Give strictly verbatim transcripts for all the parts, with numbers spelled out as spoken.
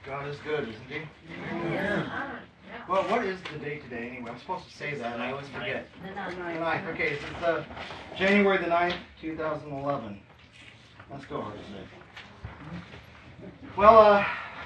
God is good, isn't He? Yeah. Well, what is the date today anyway? I'm supposed to say that, and I always forget. The ninth. Okay, so it's uh, January the ninth, two thousand eleven. Let's go, hard today. Well, uh,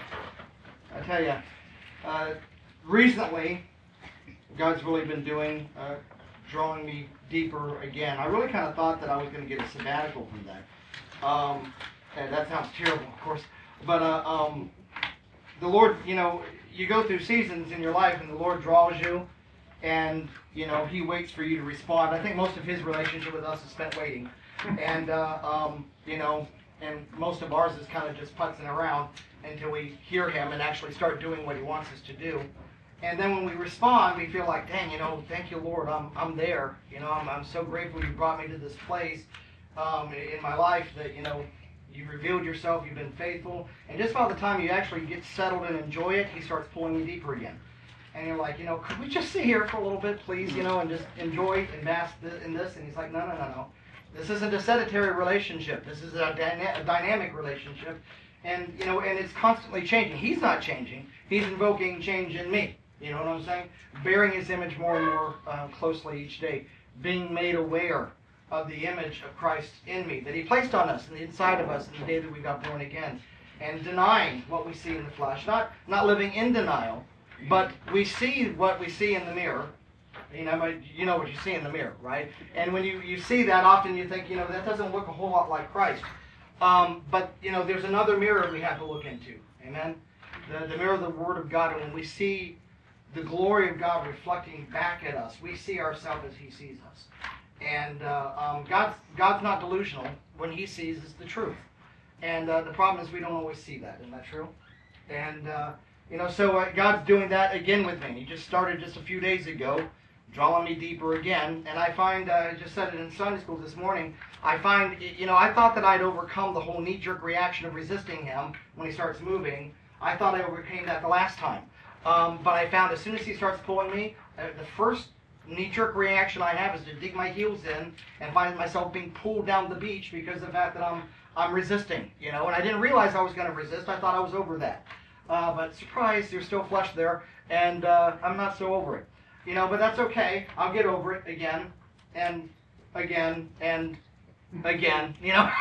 I tell you, uh, recently, God's really been doing, uh, drawing me deeper again. I really kind of thought that I was going to get a sabbatical from that. Um, and that sounds terrible, of course. But uh, um, the Lord, you know, you go through seasons in your life, and the Lord draws you, and you know He waits for you to respond. I think most of His relationship with us is spent waiting, and uh, um, you know, and most of ours is kind of just putzing around until we hear Him and actually start doing what He wants us to do. And then when we respond, we feel like, dang, you know, thank you, Lord, I'm I'm there. You know, I'm I'm so grateful You brought me to this place um, in my life that you know. You've revealed yourself, you've been faithful, and just by the time you actually get settled and enjoy it, He starts pulling you deeper again. And you're like, you know, could we just sit here for a little bit, please, you know, and just enjoy and bask in this? And He's like, no, no, no, no. This isn't a sedentary relationship. This is a, dyna- a dynamic relationship. And, you know, and it's constantly changing. He's not changing. He's invoking change in me. You know what I'm saying? Bearing His image more and more uh, closely each day. Being made aware of the image of Christ in me, that He placed on us and inside of us in the day that we got born again, and denying what we see in the flesh, not not living in denial, but we see what we see in the mirror. You know, you know what you see in the mirror, right? And when you, you see that, often you think, you know, that doesn't look a whole lot like Christ. Um, but you know, there's another mirror we have to look into. Amen. The the mirror of the Word of God, and when we see the glory of God reflecting back at us, we see ourselves as He sees us. And uh, um, God's, God's not delusional. When He sees, it's the truth. And uh, the problem is we don't always see that. Isn't that true? And, uh, you know, so uh, God's doing that again with me. He just started just a few days ago, drawing me deeper again. And I find, uh, I just said it in Sunday school this morning, I find, you know, I thought that I'd overcome the whole knee-jerk reaction of resisting Him when He starts moving. I thought I overcame that the last time. Um, but I found as soon as He starts pulling me, uh, the first knee-jerk reaction I have is to dig my heels in and find myself being pulled down the beach because of the fact that I'm I'm resisting, you know. And I didn't realize I was going to resist. I thought I was over that. Uh, but surprise, there's still flesh there, and uh, I'm not so over it, you know. But that's okay. I'll get over it again, and again, and again. You know,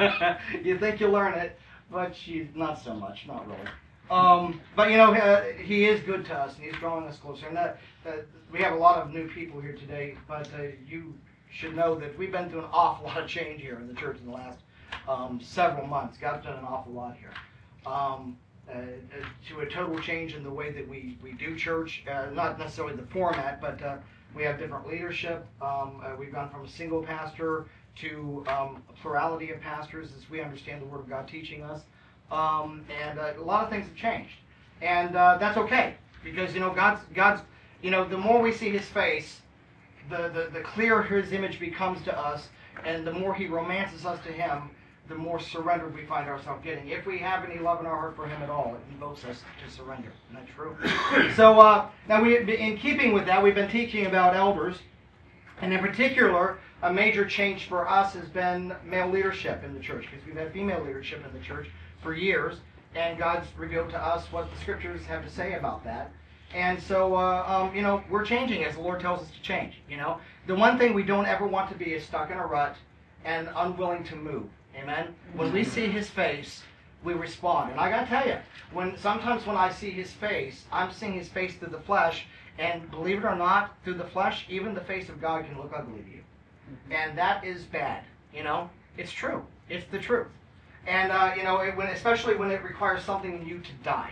you think you learn it, but you not so much, not really. Um, but you know, uh, He is good to us, and He's drawing us closer. And that, uh, we have a lot of new people here today, but uh, you should know that we've been through an awful lot of change here in the church in the last um, several months. God's done an awful lot here. Um, uh, uh, to a total change in the way that we, we do church, uh, not necessarily the format, but uh, we have different leadership. Um, uh, we've gone from a single pastor to um, a plurality of pastors as we understand the Word of God teaching us. Um, and uh, a lot of things have changed, and uh, that's okay, because you know God's God's you know the more we see His face, the, the the clearer His image becomes to us, and the more He romances us to Him, the more surrendered we find ourselves getting. If we have any love in our heart for Him at all, it invokes us to surrender. Isn't that true? So uh, now we, in keeping with that, we've been teaching about elders, and in particular, a major change for us has been male leadership in the church, because we've had female leadership in the church for years, and God's revealed to us what the Scriptures have to say about that. And so, uh, um, you know, we're changing as the Lord tells us to change. You know, the one thing we don't ever want to be is stuck in a rut and unwilling to move. Amen. When we see His face, we respond. And I got to tell you, when sometimes when I see His face, I'm seeing His face through the flesh, and believe it or not, through the flesh, even the face of God can look ugly to you, and that is bad. You know, it's true. It's the truth. And, uh, you know, it, when, especially when it requires something in you to die.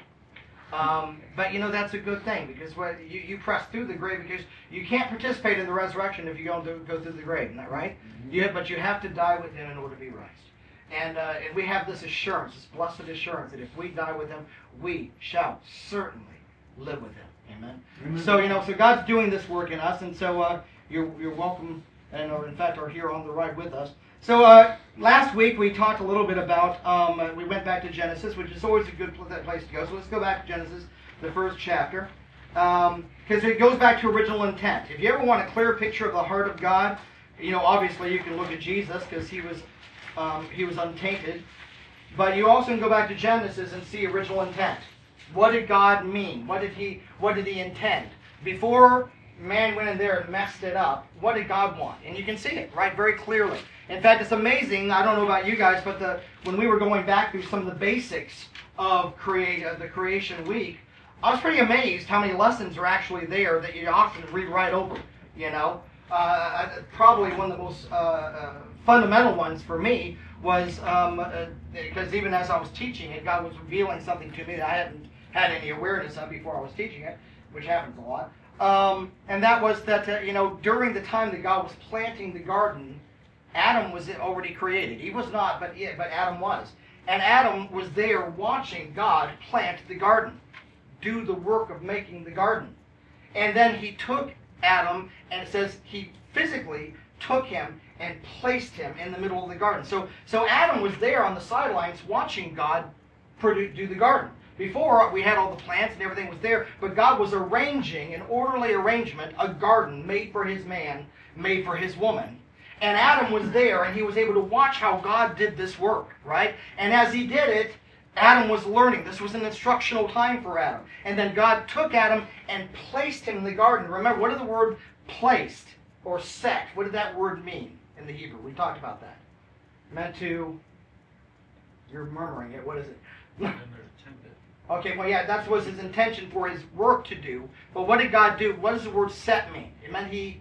Um, but, you know, that's a good thing, because when you, you press through the grave, because you can't participate in the resurrection if you don't do, go through the grave, isn't that right? Mm-hmm. You have, but you have to die with Him in order to be raised. And, uh, and we have this assurance, this blessed assurance, that if we die with Him, we shall certainly live with Him. Amen? Mm-hmm. So, you know, so God's doing this work in us, and so uh, you're, you're welcome, and or in fact are here on the ride with us. So uh, last week we talked a little bit about, um, uh, we went back to Genesis, which is always a good place to go. So let's go back to Genesis, the first chapter, because um, it goes back to original intent. If you ever want a clear picture of the heart of God, you know, obviously you can look at Jesus, because he was um, he was untainted. But you also can go back to Genesis and see original intent. What did God mean? What did he, what did he intend? Before man went in there and messed it up, what did God want? And you can see it, right, very clearly. In fact, it's amazing, I don't know about you guys, but the, when we were going back through some of the basics of create, uh, the creation week, I was pretty amazed how many lessons are actually there that you often read right over, you know. Uh, probably one of the most uh, uh, fundamental ones for me was, um, uh, because even as I was teaching it, God was revealing something to me that I hadn't had any awareness of before I was teaching it, which happens a lot. Um, and that was that, uh, you know, during the time that God was planting the garden, Adam was already created. He was not, but, yeah, but Adam was. And Adam was there watching God plant the garden, do the work of making the garden. And then he took Adam, and it says he physically took him and placed him in the middle of the garden. So, so Adam was there on the sidelines watching God do the garden. Before, we had all the plants and everything was there, but God was arranging, an orderly arrangement, a garden made for his man, made for his woman. And Adam was there, and he was able to watch how God did this work, right? And as he did it, Adam was learning. This was an instructional time for Adam. And then God took Adam and placed him in the garden. Remember, what did the word placed or set, what did that word mean in the Hebrew? We talked about that. It meant to, you're murmuring it, what is it? Okay, well, yeah, that was his intention for his work to do. But what did God do? What does the word set mean? It meant he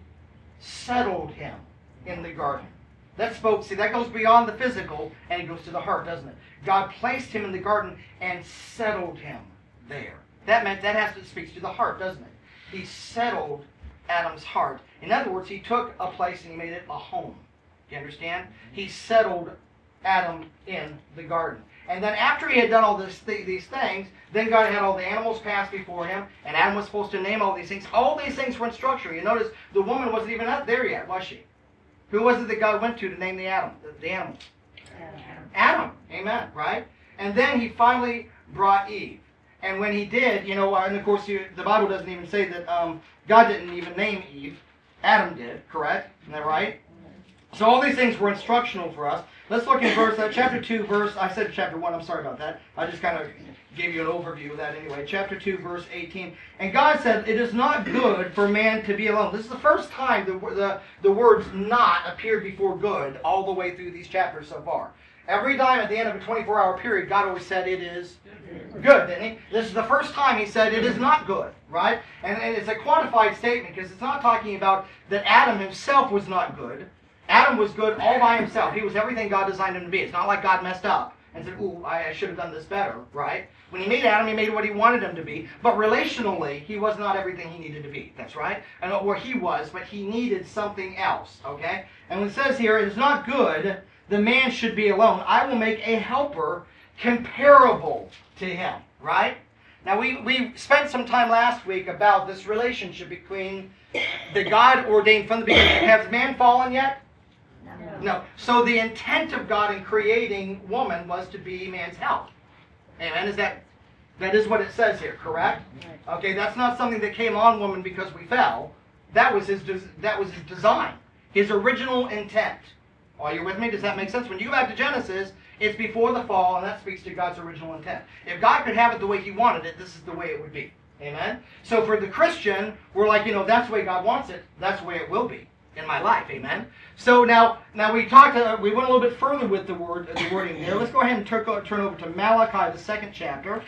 settled him in the garden. That spoke, see, that goes beyond the physical, and it goes to the heart, doesn't it? God placed him in the garden and settled him there. That meant, that has to speak to the heart, doesn't it? He settled Adam's heart. In other words, he took a place and he made it a home. Do you understand? He settled Adam in the garden. And then after he had done all this, th these things, then God had all the animals pass before him, and Adam was supposed to name all these things. All these things were in structure. You notice the woman wasn't even up there yet, was she? Who was it that God went to to name the Adam, the, the animals? Adam. Adam. Amen. Right? And then he finally brought Eve. And when he did, you know, and of course you, the Bible doesn't even say that um, God didn't even name Eve. Adam did, correct? Isn't that right? So all these things were instructional for us. Let's look in verse, uh, chapter two, verse, I said chapter one, I'm sorry about that. I just kind of gave you an overview of that anyway. Chapter two, verse eighteen. And God said, it is not good for man to be alone. This is the first time the, the, the words not appeared before good all the way through these chapters so far. Every time at the end of a twenty-four hour period, God always said it is good, didn't he? This is the first time he said it is not good, right? And, and it's a quantified statement because it's not talking about that Adam himself was not good. Adam was good all by himself. He was everything God designed him to be. It's not like God messed up and said, ooh, I, I should have done this better, right? When he made Adam, he made what he wanted him to be. But relationally, he was not everything he needed to be. That's right. And or he was, but he needed something else, okay? And when it says here, it is not good the man should be alone. I will make a helper comparable to him, right? Now, we, we spent some time last week about this relationship between the God ordained from the beginning. Has man fallen yet? No. No. So the intent of God in creating woman was to be man's help. Amen. Is that that is what it says here, correct? Okay, that's not something that came on woman because we fell. That was his that was his design, his original intent. Are you with me? Does that make sense? When you go back to Genesis, it's before the fall, and that speaks to God's original intent. If God could have it the way he wanted it, this is the way it would be. Amen? So for the Christian, we're like, you know, that's the way God wants it. That's the way it will be in my life. Amen? So now, now we talked, uh, we went a little bit further with the word, uh, the wording here. Let's go ahead and turn, turn over to Malachi, the second chapter.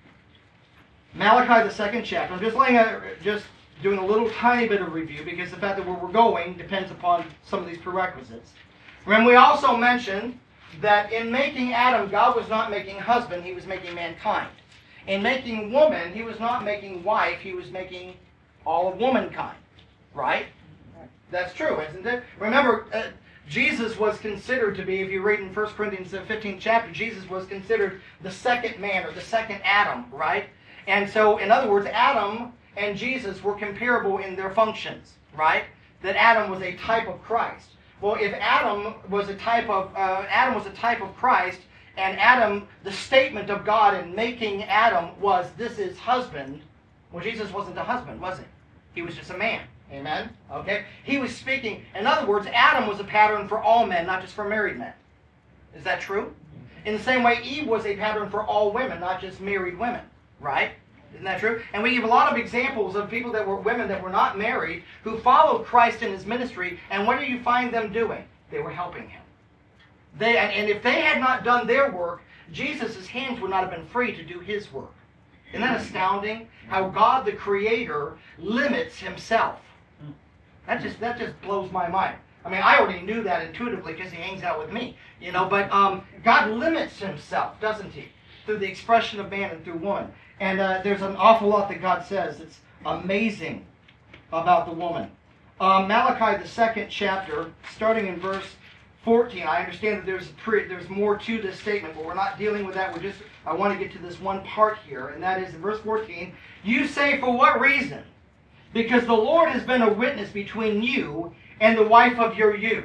Malachi, the second chapter. I'm just laying a, just doing a little tiny bit of review because the fact that where we're going depends upon some of these prerequisites. Remember, we also mentioned that in making Adam, God was not making husband, he was making mankind. In making woman, he was not making wife, he was making all of womankind. Right? That's true, isn't it? Remember, uh, Jesus was considered to be, if you read in First Corinthians fifteenth chapter, Jesus was considered the second man or the second Adam, right? And so, in other words, Adam and Jesus were comparable in their functions, right? That Adam was a type of Christ. Well, if Adam was a type of uh, Adam was a type of Christ, and Adam, the statement of God in making Adam was, "This is husband." Well, Jesus wasn't a husband, was he? He was just a man. Amen. Okay. He was speaking. In other words, Adam was a pattern for all men, not just for married men. Is that true? In the same way, Eve was a pattern for all women, not just married women. right? Isn't that true? And we give a lot of examples of people that were women that were not married who followed Christ in his ministry, and what do you find them doing? They were helping him. They, and, and if they had not done their work, Jesus' hands would not have been free to do his work. Isn't that astounding? How God the Creator limits himself. That just that just blows my mind. I mean, I already knew that intuitively because he hangs out with me, you know. But um, God limits himself, doesn't he, through the expression of man and through woman. And uh, there's an awful lot that God says that's amazing about the woman. Uh, Malachi, the second chapter, starting in verse fourteen. I understand that there's pre, there's more to this statement, but we're not dealing with that. We're just I want to get to this one part here, and that is in verse fourteen. You say, for what reason? Because the Lord has been a witness between you and the wife of your youth.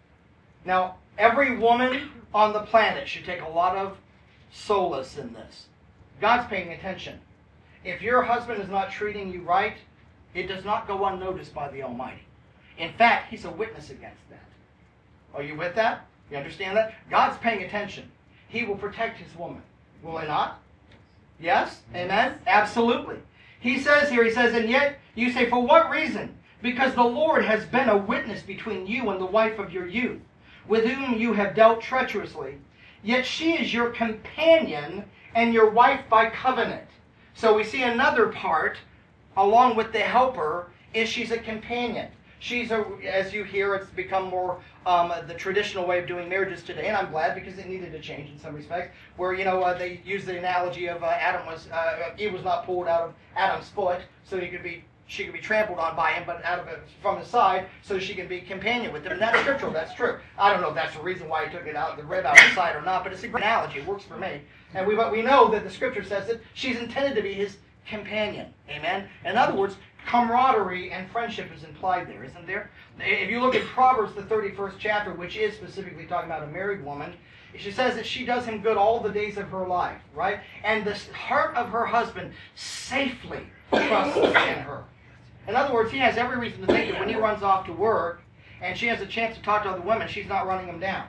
Now, every woman on the planet should take a lot of solace in this. God's paying attention. If your husband is not treating you right, it does not go unnoticed by the Almighty. In fact, he's a witness against that. Are you with that? You understand that? God's paying attention. He will protect his woman. Will he not? Yes? Amen? Absolutely. He says here, he says, and yet you say, for what reason? Because the Lord has been a witness between you and the wife of your youth, with whom you have dealt treacherously. Yet she is your companion and your wife by covenant. So we see another part, along with the helper, is she's a companion. She's a, as you hear, it's become more um, the traditional way of doing marriages today, and I'm glad because it needed to change in some respects. Where you know uh, they use the analogy of uh, Adam was uh, Eve was not pulled out of Adam's foot, so he could be she could be trampled on by him, but out of it from the side, so she can be companion with him. And that's scriptural. That's true. I don't know if that's the reason why he took it out the rib out the side or not, but it's a great analogy. It works for me. And we but we know that the scripture says that she's intended to be his companion. Amen. In other words, camaraderie and friendship is implied there, isn't there? If you look at Proverbs, the thirty-first chapter, which is specifically talking about a married woman, she says that she does him good all the days of her life, right? And the heart of her husband safely trusts in her. In other words, he has every reason to think that when he runs off to work and she has a chance to talk to other women, she's not running him down.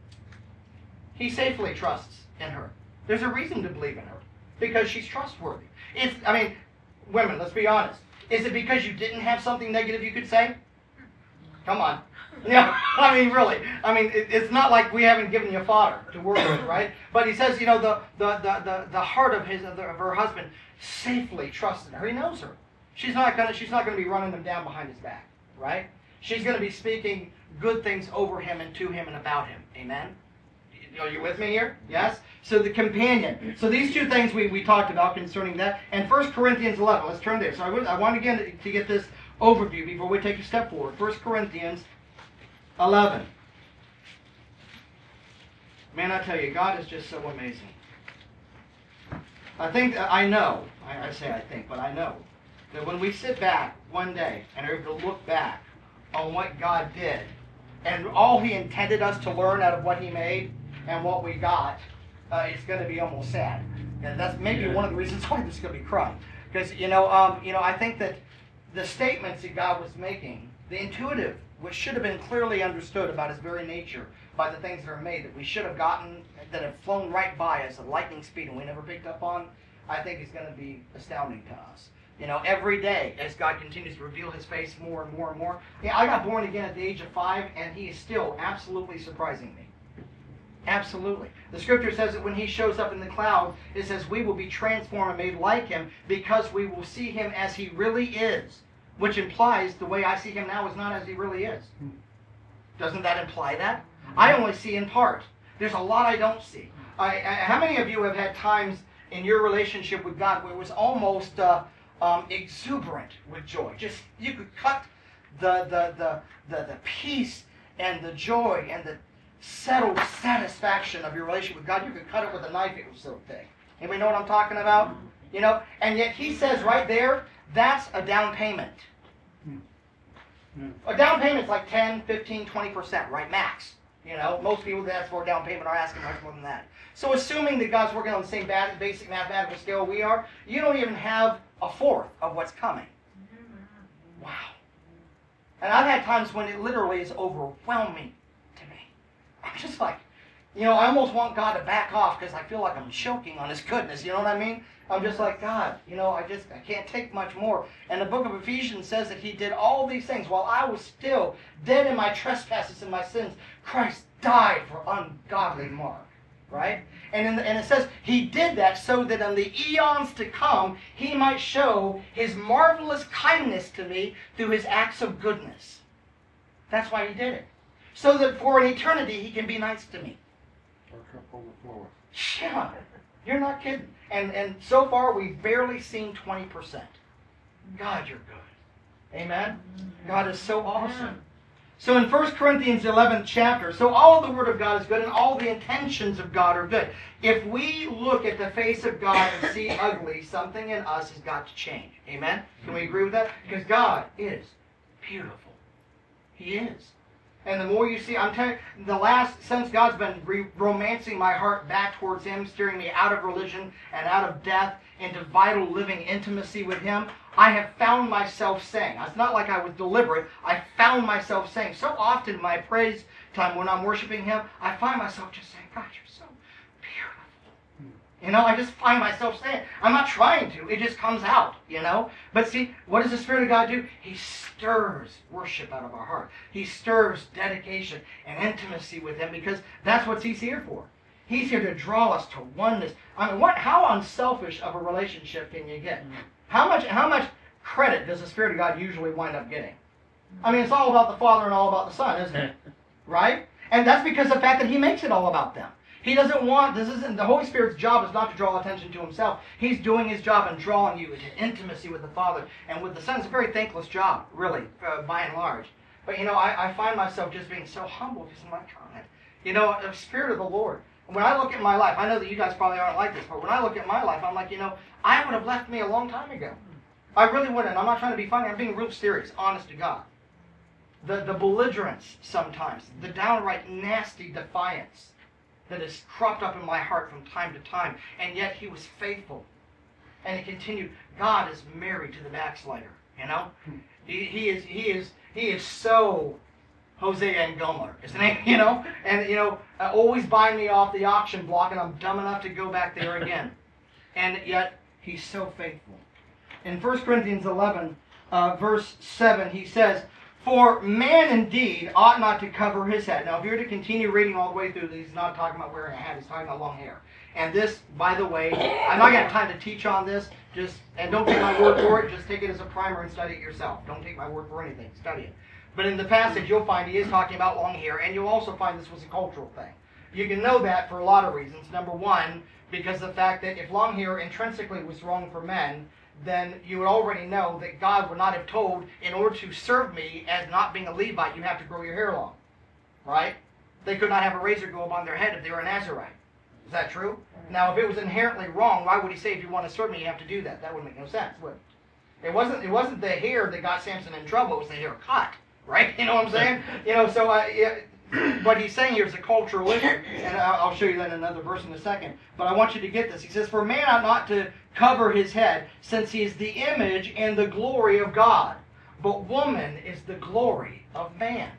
He safely trusts in her. There's a reason to believe in her because she's trustworthy. It's, I mean, women, let's be honest. Is it because you didn't have something negative you could say? Come on. Yeah, I mean, really. I mean, it, it's not like we haven't given you fodder to work with, right? But he says, you know, the the the the, the heart of his of, the, of her husband safely trusts in her. He knows her. She's not gonna she's not gonna be running them down behind his back, right? She's gonna be speaking good things over him and to him and about him. Amen. Are you with me here? Yes? So the companion. So these two things we, we talked about concerning that. And First Corinthians eleven. Let's turn there. So I, would, I want again to, to get this overview before we take a step forward. First Corinthians eleven. Man, I tell you, God is just so amazing. I think, I know, I, I say I think, but I know, that when we sit back one day and are able to look back on what God did and all He intended us to learn out of what He made, and what we got, uh, it's going to be almost sad. And that's maybe yeah. one of the reasons why this is going to be crying. Because, you know, um, you know, I think that the statements that God was making, the intuitive, which should have been clearly understood about His very nature by the things that are made, that we should have gotten, that have flown right by us at lightning speed and we never picked up on, I think is going to be astounding to us. You know, every day as God continues to reveal His face more and more and more. Yeah, I got born again at the age of five, and He is still absolutely surprising me. Absolutely. The scripture says that when He shows up in the cloud, it says we will be transformed and made like Him because we will see Him as He really is, which implies the way I see Him now is not as He really is. Doesn't that imply that? I only see in part. There's a lot I don't see. I, I, how many of you have had times in your relationship with God where it was almost uh, um, exuberant with joy? Just you could cut the the, the the the peace and the joy and the settled satisfaction of your relationship with God. You could cut it with a knife, it was so thick. Anybody know what I'm talking about? You know, and yet He says right there, that's a down payment. A down payment's like ten, fifteen, twenty percent, right? Max. You know, most people that ask for a down payment are asking much more than that. So assuming that God's working on the same basic mathematical scale we are, you don't even have a fourth of what's coming. Wow. And I've had times when it literally is overwhelming to me. I'm just like, You know, I almost want God to back off because I feel like I'm choking on His goodness. You know what I mean? I'm just like, God, you know, I just, I can't take much more. And the book of Ephesians says that He did all these things while I was still dead in my trespasses and my sins. Christ died for ungodly mark, right? And, in the, and it says He did that so that in the eons to come, He might show His marvelous kindness to me through His acts of goodness. That's why He did it. So that for an eternity He can be nice to me. Our cup overfloweth. Yeah, you're not kidding. And and so far we've barely seen twenty percent. God, you're good. Amen? God is so awesome. So in First Corinthians eleventh chapter, so all the Word of God is good and all the intentions of God are good. If we look at the face of God and see ugly, something in us has got to change. Amen? Can we agree with that? Because God is beautiful. He is. And the more you see, I'm telling you, the last, since God's been re- romancing my heart back towards Him, steering me out of religion and out of death into vital living intimacy with Him, I have found myself saying, it's not like I was deliberate, I found myself saying, so often in my praise time when I'm worshiping Him, I find myself just saying, God, you're so beautiful. You know, I just find myself saying, I'm not trying to, it just comes out, you know. But see, what does the Spirit of God do? He stirs worship out of our heart. He stirs dedication and intimacy with Him because that's what He's here for. He's here to draw us to oneness. I mean, what? How unselfish of a relationship can you get? How much, how much credit does the Spirit of God usually wind up getting? I mean, it's all about the Father and all about the Son, isn't it? Right? And that's because of the fact that He makes it all about them. He doesn't want, this isn't, the Holy Spirit's job is not to draw attention to Himself. He's doing His job and drawing you into intimacy with the Father and with the Son. It's a very thankless job, really, uh, by and large. But, you know, I, I find myself just being so humble because I'm like, God, you know, the Spirit of the Lord. When I look at my life, I know that you guys probably aren't like this, but when I look at my life, I'm like, you know, I would have left me a long time ago. I really wouldn't. I'm not trying to be funny. I'm being real serious, honest to God. The, the belligerence sometimes, the downright nasty defiance that has cropped up in my heart from time to time, and yet He was faithful. And He continued. God is married to the backslider, you know? He, he is he is he is so Hosea and Gomer, isn't he? You know? And, you know, uh, always buying me off the auction block, and I'm dumb enough to go back there again. And yet He's so faithful. In First Corinthians eleven, uh, verse seven, he says, for man indeed ought not to cover his head. Now, if you were to continue reading all the way through, he's not talking about wearing a hat. He's talking about long hair. And this, by the way, I'm not going to have time to teach on this. Just and don't take my word for it. Just take it as a primer and study it yourself. Don't take my word for anything. Study it. But in the passage, you'll find he is talking about long hair, and you'll also find this was a cultural thing. You can know that for a lot of reasons. Number one, because the fact that if long hair intrinsically was wrong for men, then you would already know that God would not have told, in order to serve me as not being a Levite, you have to grow your hair long. Right? They could not have a razor go up on their head if they were a Nazarite. Is that true? Now, if it was inherently wrong, why would He say, if you want to serve me, you have to do that? That wouldn't make no sense, would it? It wasn't, it wasn't the hair that got Samson in trouble. It was the hair cut. Right? You know what I'm saying? You know, so uh, yeah, what he's saying here is a cultural issue, and I'll show you that in another verse in a second. But I want you to get this. He says, for man ought not to cover his head, since he is the image and the glory of God. But woman is the glory of man.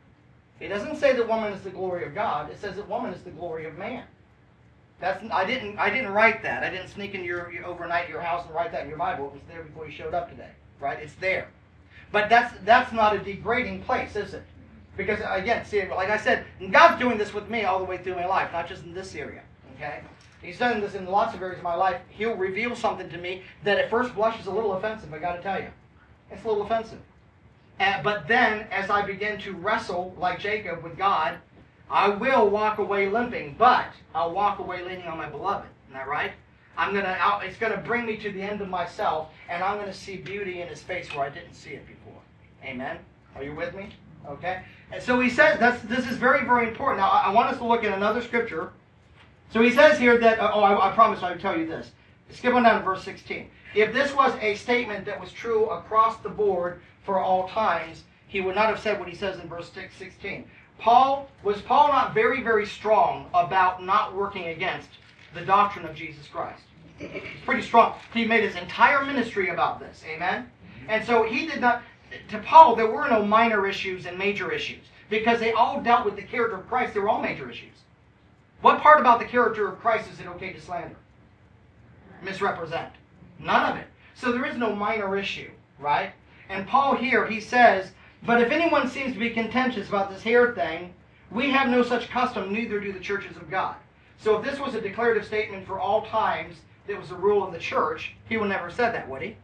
It doesn't say that woman is the glory of God. It says that woman is the glory of man. That's I didn't I didn't write that. I didn't sneak in your, your overnight at your house and write that in your Bible. It was there before you showed up today. Right? It's there. But that's that's not a degrading place, is it? Because, again, see, like I said, God's doing this with me all the way through my life, not just in this area, okay? He's done this in lots of areas of my life. He'll reveal something to me that at first blush is a little offensive, I got to tell you. It's a little offensive. Uh, but then, as I begin to wrestle, like Jacob, with God, I will walk away limping, but I'll walk away leaning on my beloved. Isn't that right? I'm gonna. I'll, it's going to bring me to the end of myself, and I'm going to see beauty in His face where I didn't see it before. Amen? Are you with me? Okay? And so he says, that's, this is very, very important. Now, I, I want us to look at another scripture. So he says here that, oh, I, I promise I would tell you this. Skip on down to verse sixteen. If this was a statement that was true across the board for all times, he would not have said what he says in verse sixteen. Paul, was Paul not very, very strong about not working against the doctrine of Jesus Christ? He's pretty strong. He made his entire ministry about this. Amen? And so he did not... To Paul, there were no minor issues and major issues, because they all dealt with the character of Christ. They were all major issues. What part about the character of Christ is it okay to slander? Misrepresent? None of it. So there is no minor issue, right? And Paul here, he says, but if anyone seems to be contentious about this hair thing, we have no such custom, neither do the churches of God. So if this was a declarative statement for all times, that was the rule of the church, he would never have said that, would he?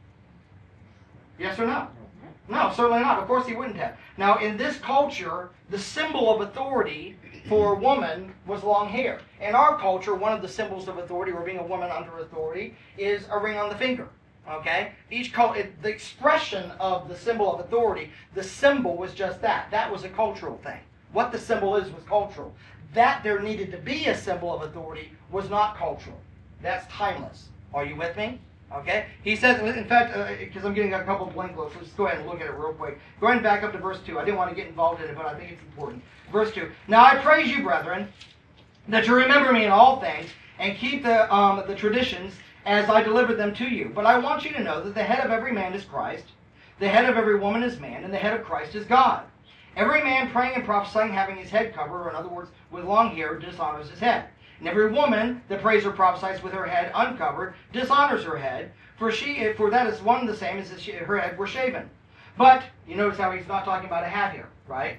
Yes or no? No, certainly not. Of course he wouldn't have. Now, in this culture, the symbol of authority for a woman was long hair. In our culture, one of the symbols of authority, or being a woman under authority, is a ring on the finger. Okay? Each cult, it, the expression of the symbol of authority, the symbol was just that. That was a cultural thing. What the symbol is was cultural. That there needed to be a symbol of authority was not cultural. That's timeless. Are you with me? Okay? He says, in fact, because uh, I'm getting a couple of blank looks, let's just go ahead and look at it real quick. Go ahead and back up to verse two. I didn't want to get involved in it, but I think it's important. Verse two. Now I praise you, brethren, that you remember me in all things, and keep the, um, the traditions as I delivered them to you. But I want you to know that the head of every man is Christ, the head of every woman is man, and the head of Christ is God. Every man praying and prophesying, having his head covered, or in other words, with long hair, dishonors his head. And every woman that prays or prophesies with her head uncovered dishonors her head, for she, for that is one and the same as if she, her head were shaven. But you notice how he's not talking about a hat here, right?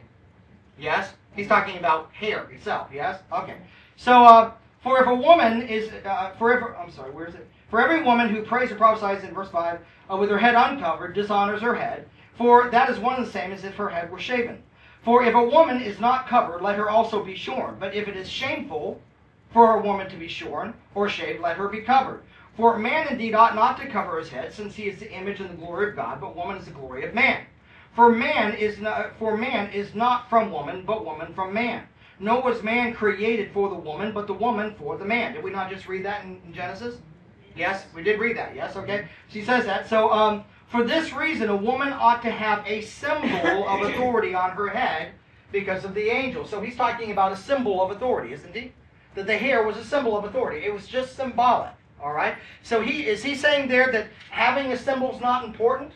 Yes, he's talking about hair itself. Yes, okay. So, uh, for if a woman is, uh, for every, I'm sorry, where is it? For every woman who prays or prophesies in verse five uh, with her head uncovered dishonors her head, for that is one and the same as if her head were shaven. For if a woman is not covered, let her also be shorn. But if it is shameful for a woman to be shorn or shaved, let her be covered. For man indeed ought not to cover his head, since he is the image and the glory of God, but woman is the glory of man. For man is not, for man is not from woman, but woman from man. Nor was man created for the woman, but the woman for the man. Did we not just read that in, in Genesis? Yes, we did read that. Yes, okay. She says that. So, um, for this reason, a woman ought to have a symbol of authority on her head because of the angel. So he's talking about a symbol of authority, isn't he? That the hair was a symbol of authority. It was just symbolic. All right. So he is he saying there that having a symbol is not important?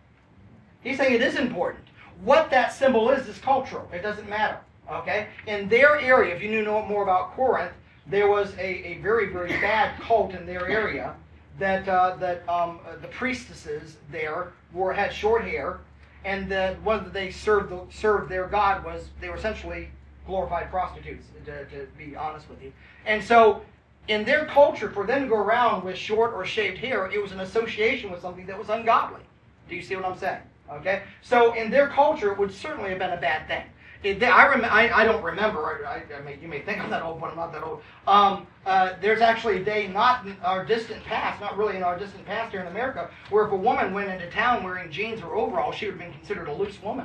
He's saying it is important. What that symbol is is cultural. It doesn't matter. Okay. In their area, if you knew more about Corinth, there was a, a very very bad cult in their area that uh, that um, the priestesses there were had short hair, and the one that they served the, served their god was they were essentially glorified prostitutes, to, to be honest with you. And so in their culture, for them to go around with short or shaved hair, it was an association with something that was ungodly. Do you see what I'm saying? Okay? So in their culture, it would certainly have been a bad thing. It, they, I, rem I, I don't remember, I, I mean, you may think I'm that old, but I'm not that old. Um, uh, there's actually a day not in our distant past, not really in our distant past here in America, where if a woman went into town wearing jeans or overalls, she would have been considered a loose woman.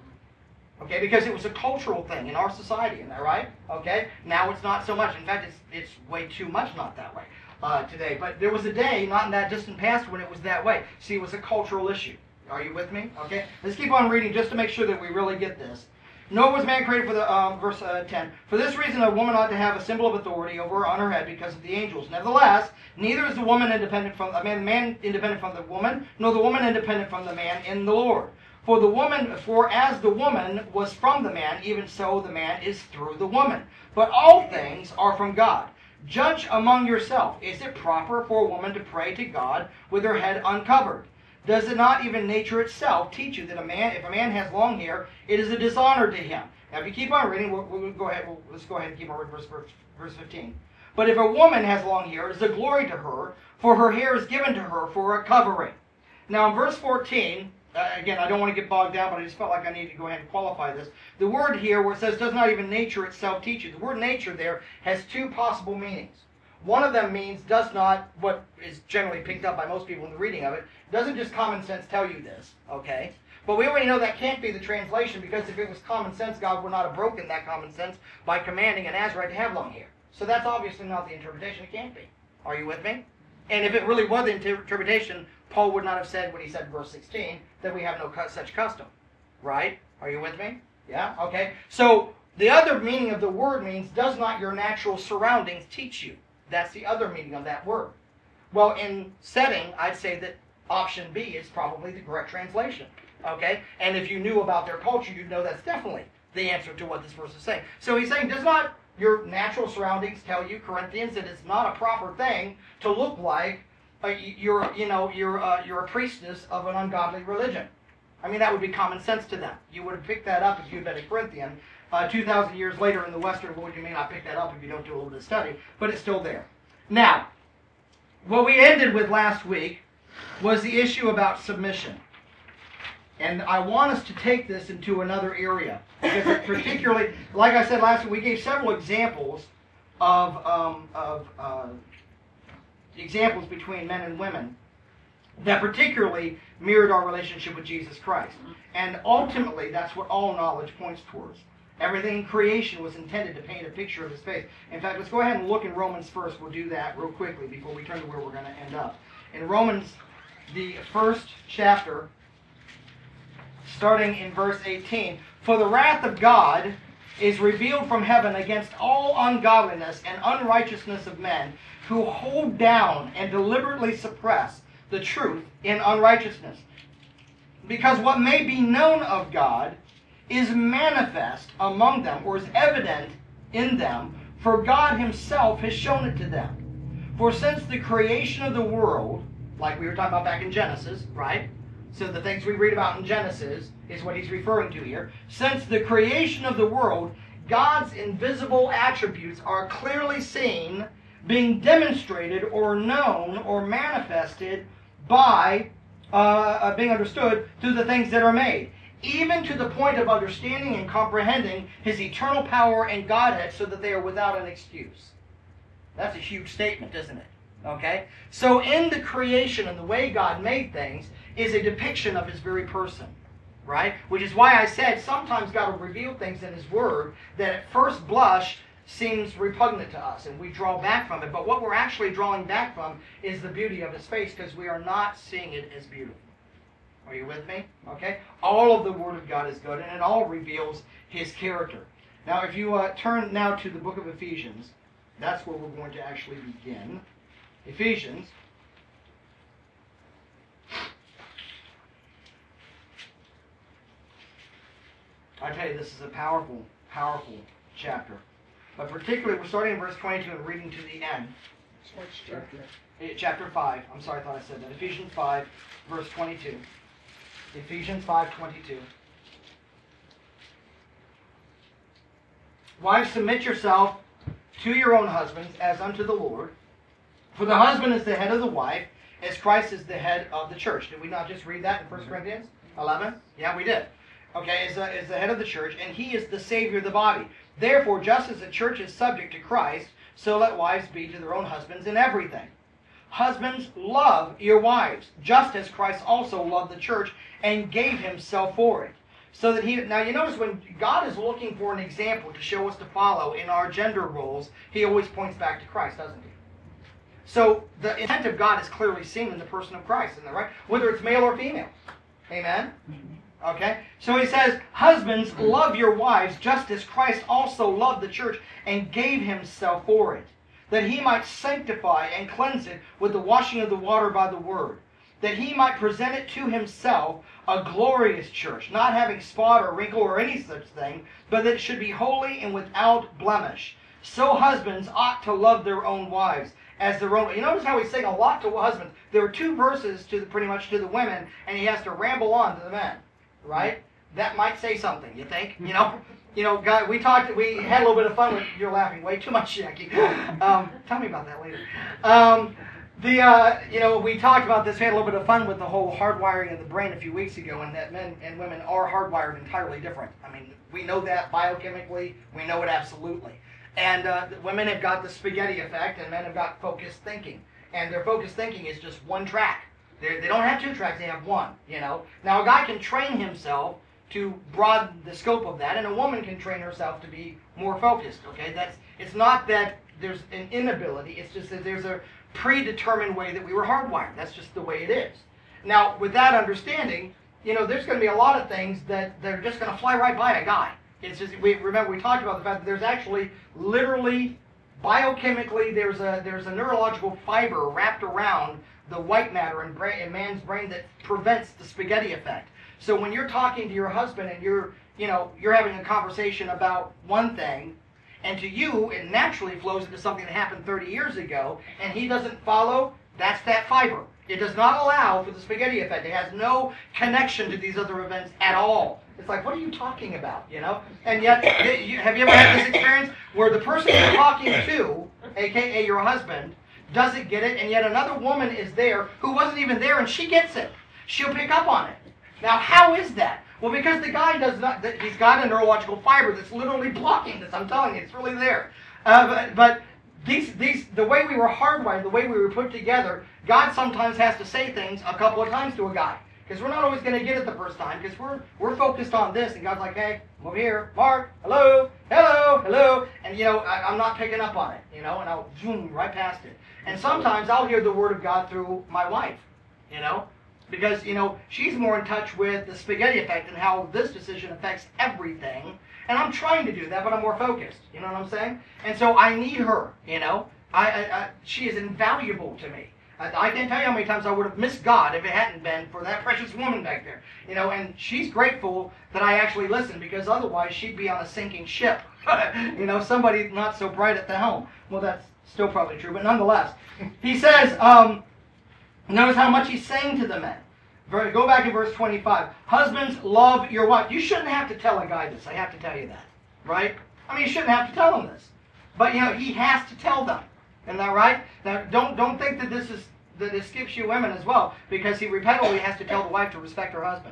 Okay, because it was a cultural thing in our society, isn't that right? Okay, now it's not so much. In fact, it's it's way too much not that way uh, today. But there was a day, not in that distant past, when it was that way. See, it was a cultural issue. Are you with me? Okay, let's keep on reading just to make sure that we really get this. Nor was man created for the, um, verse uh, ten. For this reason a woman ought to have a symbol of authority over on her head because of the angels. Nevertheless, neither is the woman independent from, I mean, man independent from the woman, nor the woman independent from the man in the Lord. For the woman, for as the woman was from the man, even so the man is through the woman. But all things are from God. Judge among yourself. Is it proper for a woman to pray to God with her head uncovered? Does it not even nature itself teach you that a man, if a man has long hair, it is a dishonor to him? Now, if you keep on reading, we'll, we'll go ahead. We'll, let's go ahead and keep on reading verse, verse, verse fifteen. But if a woman has long hair, it is a glory to her, for her hair is given to her for a covering. Now, in verse fourteen. Uh, again, I don't want to get bogged down, but I just felt like I needed to go ahead and qualify this. The word here where it says, does not even nature itself teach you. The word nature there has two possible meanings. One of them means does not, what is generally picked up by most people in the reading of it, doesn't just common sense tell you this, okay? But we already know that can't be the translation, because if it was common sense, God would not have broken that common sense by commanding an Nazarite to have long hair. So that's obviously not the interpretation. It can't be. Are you with me? And if it really was the interpretation, Paul would not have said what he said in verse sixteen, that we have no such custom. Right? Are you with me? Yeah? Okay. So the other meaning of the word means, does not your natural surroundings teach you? That's the other meaning of that word. Well, in setting, I'd say that option B is probably the correct translation. Okay? And if you knew about their culture, you'd know that's definitely the answer to what this verse is saying. So he's saying, does not your natural surroundings tell you, Corinthians, that it's not a proper thing to look like uh, you're, you know, you're, uh, you're a priestess of an ungodly religion. I mean, that would be common sense to them. You would have picked that up if you had been a Corinthian. Uh, two thousand years later in the Western world, you may not pick that up if you don't do a little bit of study, but it's still there. Now, what we ended with last week was the issue about submission. And I want us to take this into another area. Because particularly, like I said last week, we gave several examples of, um, of uh, examples between men and women that particularly mirrored our relationship with Jesus Christ. And ultimately, that's what all knowledge points towards. Everything in creation was intended to paint a picture of His face. In fact, let's go ahead and look in Romans first. We'll do that real quickly before we turn to where we're going to end up. In Romans, the first chapter, starting in verse eighteen, "For the wrath of God is revealed from heaven against all ungodliness and unrighteousness of men, who hold down and deliberately suppress the truth in unrighteousness. Because what may be known of God is manifest among them, or is evident in them, for God Himself has shown it to them. For since the creation of the world," like we were talking about back in Genesis, right? So the things we read about in Genesis is what he's referring to here. "Since the creation of the world, God's invisible attributes are clearly seen, being demonstrated or known or manifested by, uh, uh, being understood through the things that are made, even to the point of understanding and comprehending His eternal power and Godhead, so that they are without an excuse." That's a huge statement, isn't it? Okay? So in the creation and the way God made things is a depiction of His very person. Right? Which is why I said sometimes God will reveal things in His Word that at first blush seems repugnant to us, and we draw back from it. But what we're actually drawing back from is the beauty of His face, because we are not seeing it as beautiful. Are you with me? Okay? All of the Word of God is good, and it all reveals His character. Now, if you uh, turn now to the book of Ephesians, that's where we're going to actually begin. Ephesians. I tell you, this is a powerful, powerful chapter. But particularly, we're starting in verse twenty-two and reading to the end. Which chapter? Eh, Chapter five. I'm sorry, I thought I said that. Ephesians five, verse twenty-two. Ephesians five, twenty-two. "Wives, submit yourself to your own husbands as unto the Lord. For the husband is the head of the wife, as Christ is the head of the church." Did we not just read that in First Corinthians eleven? Yeah, we did. Okay, is, uh, is the head of the church, and He is the Savior of the body. "Therefore, just as the church is subject to Christ, so let wives be to their own husbands in everything. Husbands, love your wives, just as Christ also loved the church and gave Himself for it." So that He... Now, you notice when God is looking for an example to show us to follow in our gender roles, He always points back to Christ, doesn't He? So the intent of God is clearly seen in the person of Christ, isn't that right? Whether it's male or female. Amen? Okay? So He says, "Husbands, love your wives, just as Christ also loved the church and gave Himself for it, that He might sanctify and cleanse it with the washing of the water by the word, that He might present it to Himself a glorious church, not having spot or wrinkle or any such thing, but that it should be holy and without blemish. So husbands ought to love their own wives as their own." You notice how he's saying a lot to husbands. There are two verses to the, pretty much to the women, and he has to ramble on to the men. Right? That might say something, you think? You know, you know, guy, we talked, we had a little bit of fun with, you're laughing way too much, Jackie. Um, tell me about that later. Um, the, uh, you know, we talked about this, we had a little bit of fun with the whole hardwiring of the brain a few weeks ago, and that men and women are hardwired entirely different. I mean, we know that biochemically, we know it absolutely. And uh, women have got the spaghetti effect, and men have got focused thinking. And their focused thinking is just one track. They're, they don't have two tracks, they have one, you know. Now, a guy can train himself to broaden the scope of that, and a woman can train herself to be more focused, okay? That's, it's not that there's an inability, it's just that there's a predetermined way that we were hardwired. That's just the way it is. Now, with that understanding, you know, there's going to be a lot of things that they're just going to fly right by a guy. It's just, we remember we talked about the fact that there's actually literally, biochemically, there's a, there's a neurological fiber wrapped around the white matter in, brain, in man's brain that prevents the spaghetti effect. So when you're talking to your husband and you're, you know, you're having a conversation about one thing, and to you it naturally flows into something that happened thirty years ago, and he doesn't follow, that's that fiber. It does not allow for the spaghetti effect. It has no connection to these other events at all. It's like, what are you talking about, you know? And yet, have you ever had this experience where the person you're talking to, a k a your husband, doesn't get it, and yet another woman is there who wasn't even there, and she gets it. She'll pick up on it. Now, how is that? Well, because the guy does not, he's got a neurological fiber that's literally blocking this. I'm telling you, it's really there. Uh, but, but these, these, the way we were hardwired, the way we were put together, God sometimes has to say things a couple of times to a guy. Because we're not always going to get it the first time, because we're, we're focused on this, and God's like, hey, I'm over here, Mark, hello, hello, hello, and, you know, I, I'm not picking up on it, you know, and I'll zoom right past it. And sometimes I'll hear the Word of God through my wife, you know, because, you know, she's more in touch with the spaghetti effect and how this decision affects everything. And I'm trying to do that, but I'm more focused. You know what I'm saying? And so I need her, you know. I, I, I she is invaluable to me. I, I can't tell you how many times I would have missed God if it hadn't been for that precious woman back there. You know, and she's grateful that I actually listened, because otherwise she'd be on a sinking ship. You know, somebody not so bright at the helm. Well, that's still probably true, but nonetheless. He says, um... notice how much he's saying to the men. Go back to verse twenty-five. Husbands, love your wife. You shouldn't have to tell a guy this. I have to tell you that. Right? I mean, you shouldn't have to tell him this. But, you know, he has to tell them. Isn't that right? Now, don't, don't think that this is that this skips you women as well, because he repeatedly has to tell the wife to respect her husband.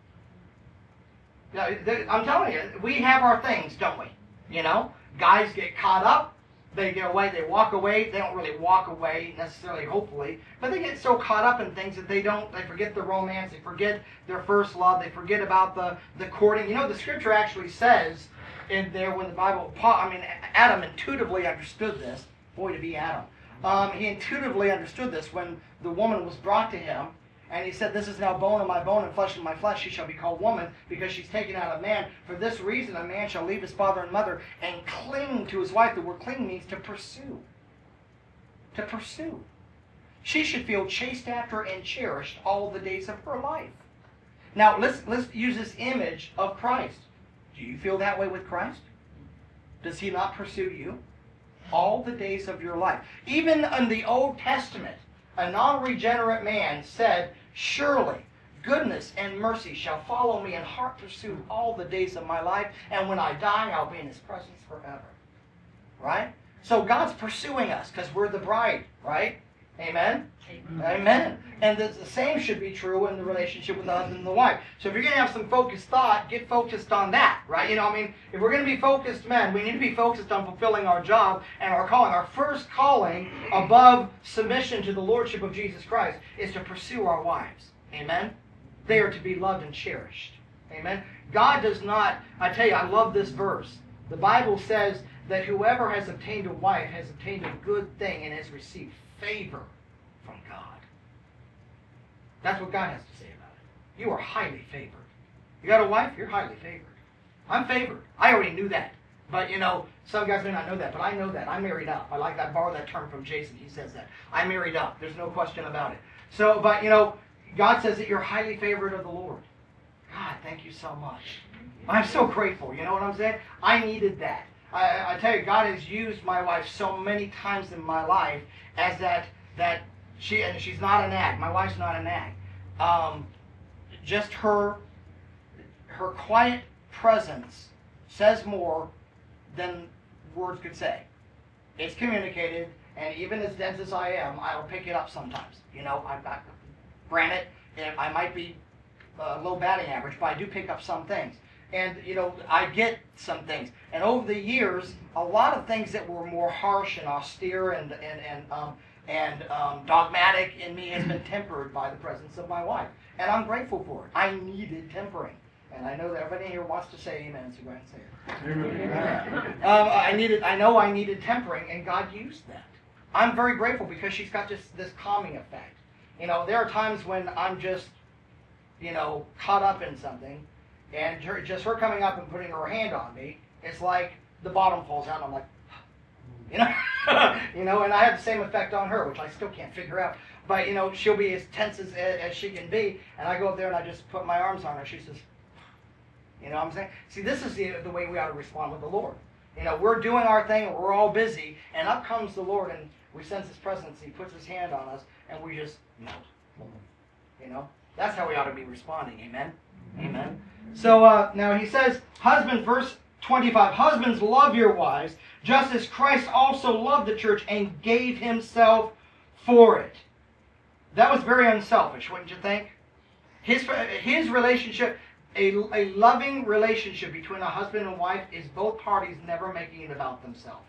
Now, I'm telling you, we have our things, don't we? You know? Guys get caught up. They get away, they walk away. They don't really walk away necessarily, hopefully, but they get so caught up in things that they don't, they forget the romance, they forget their first love, they forget about the, the courting. You know, the scripture actually says in there when the Bible, Paul, I mean, Adam intuitively understood this. Boy, to be Adam. Um, he intuitively understood this when the woman was brought to him, and he said, this is now bone of my bone and flesh of my flesh. She shall be called woman, because she's taken out of man. For this reason, a man shall leave his father and mother and cling to his wife. The word cling means to pursue. To pursue. She should feel chased after and cherished all the days of her life. Now, let's, let's use this image of Christ. Do you feel that way with Christ? Does he not pursue you all the days of your life? Even in the Old Testament, a non-regenerate man said, surely goodness and mercy shall follow me in heart pursuit all the days of my life, and when I die, I'll be in his presence forever. Right? So God's pursuing us because we're the bride, right? Amen? Amen. Amen. And the, the same should be true in the relationship with the husband and the wife. So if you're going to have some focused thought, get focused on that, right? You know, I mean, if we're going to be focused men, we need to be focused on fulfilling our job and our calling. Our first calling above submission to the lordship of Jesus Christ is to pursue our wives. Amen? They are to be loved and cherished. Amen? God does not, I tell you, I love this verse. The Bible says that whoever has obtained a wife has obtained a good thing and has received favor from God. That's what God has to say about it. You are highly favored. You got a wife? You're highly favored. I'm favored. I already knew that. But, you know, some guys may not know that, but I know that. I'm married up. I like that. I borrow that term from Jason. He says that. I'm married up. There's no question about it. So, but, you know, God says that you're highly favored of the Lord. God, thank you so much. I'm so grateful. You know what I'm saying? I needed that. I, I tell you, God has used my wife so many times in my life as that, that she, and she's not a nag. My wife's not a nag. Um, just her, her quiet presence says more than words could say. It's communicated, and even as dense as I am, I'll pick it up sometimes. You know, I'm not, granted, I might be a low batting average, but I do pick up some things. And, you know, I get some things. And over the years, a lot of things that were more harsh and austere and and and um, and um, dogmatic in me has been tempered by the presence of my wife. And I'm grateful for it. I needed tempering. And I know that everybody here wants to say amen, so go ahead and say it. Amen. um, I needed, I know I needed tempering, and God used that. I'm very grateful because she's got this, this calming effect. You know, there are times when I'm just, you know, caught up in something, and her, just her coming up and putting her hand on me, it's like the bottom falls out, and I'm like, you know, you know, and I have the same effect on her, which I still can't figure out. But, you know, she'll be as tense as, as she can be, and I go up there and I just put my arms on her. She says, you know what I'm saying? See, this is the, the way we ought to respond with the Lord. You know, we're doing our thing, and we're all busy, and up comes the Lord, and we sense His presence. He puts His hand on us, and we just melt. You know, that's how we ought to be responding. Amen. Amen. So uh, now he says, husband, verse twenty-five, husbands, love your wives, just as Christ also loved the church and gave Himself for it. That was very unselfish, wouldn't you think? His his relationship, a, a loving relationship between a husband and wife, is both parties never making it about themselves.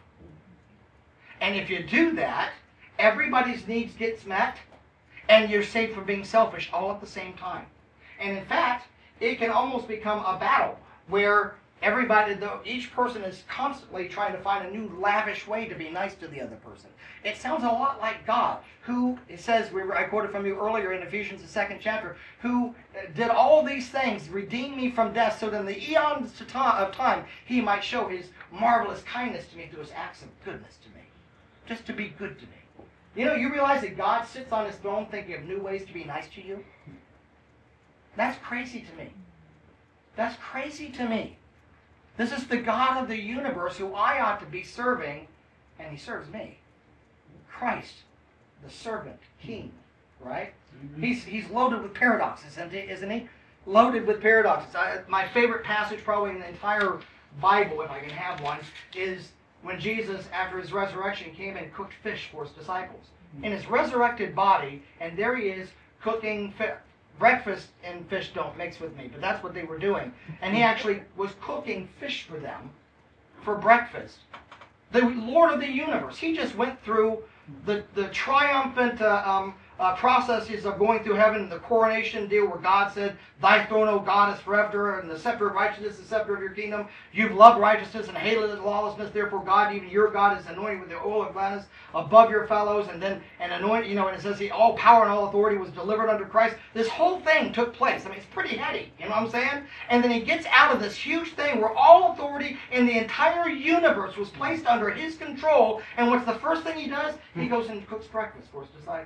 And if you do that, everybody's needs gets met, and you're saved from being selfish all at the same time. And in fact, it can almost become a battle where everybody, each person is constantly trying to find a new lavish way to be nice to the other person. It sounds a lot like God, who, it says, we were, I quoted from you earlier in Ephesians, the second chapter, who did all these things, redeemed me from death, so that in the eons of time, He might show His marvelous kindness to me through His acts of goodness to me. Just to be good to me. You know, you realize that God sits on His throne thinking of new ways to be nice to you? That's crazy to me. That's crazy to me. This is the God of the universe who I ought to be serving, and He serves me. Christ, the servant, King, right? Mm-hmm. He's, he's loaded with paradoxes, isn't He? Loaded with paradoxes. I, my favorite passage probably in the entire Bible, if I can have one, is when Jesus, after His resurrection, came and cooked fish for His disciples. Mm-hmm. In His resurrected body, and there He is cooking fish. Breakfast and fish don't mix with me, but that's what they were doing. And He actually was cooking fish for them for breakfast. The Lord of the universe. He just went through the, the triumphant uh, um, uh, processes of going through heaven, the coronation deal where God said, Thy throne, O God, is forever, and the scepter of righteousness is the scepter of your kingdom. You've loved righteousness and hated lawlessness. Therefore, God, even your God, is anointed with the oil of gladness above your fellows. And then, and anointed, you know, and it says, the all power and all authority was delivered unto Christ. This whole thing took place. I mean, it's pretty heady. You know what I'm saying? And then He gets out of this huge thing where all authority in the entire universe was placed under His control. And what's the first thing He does? He goes and cooks breakfast for His disciples.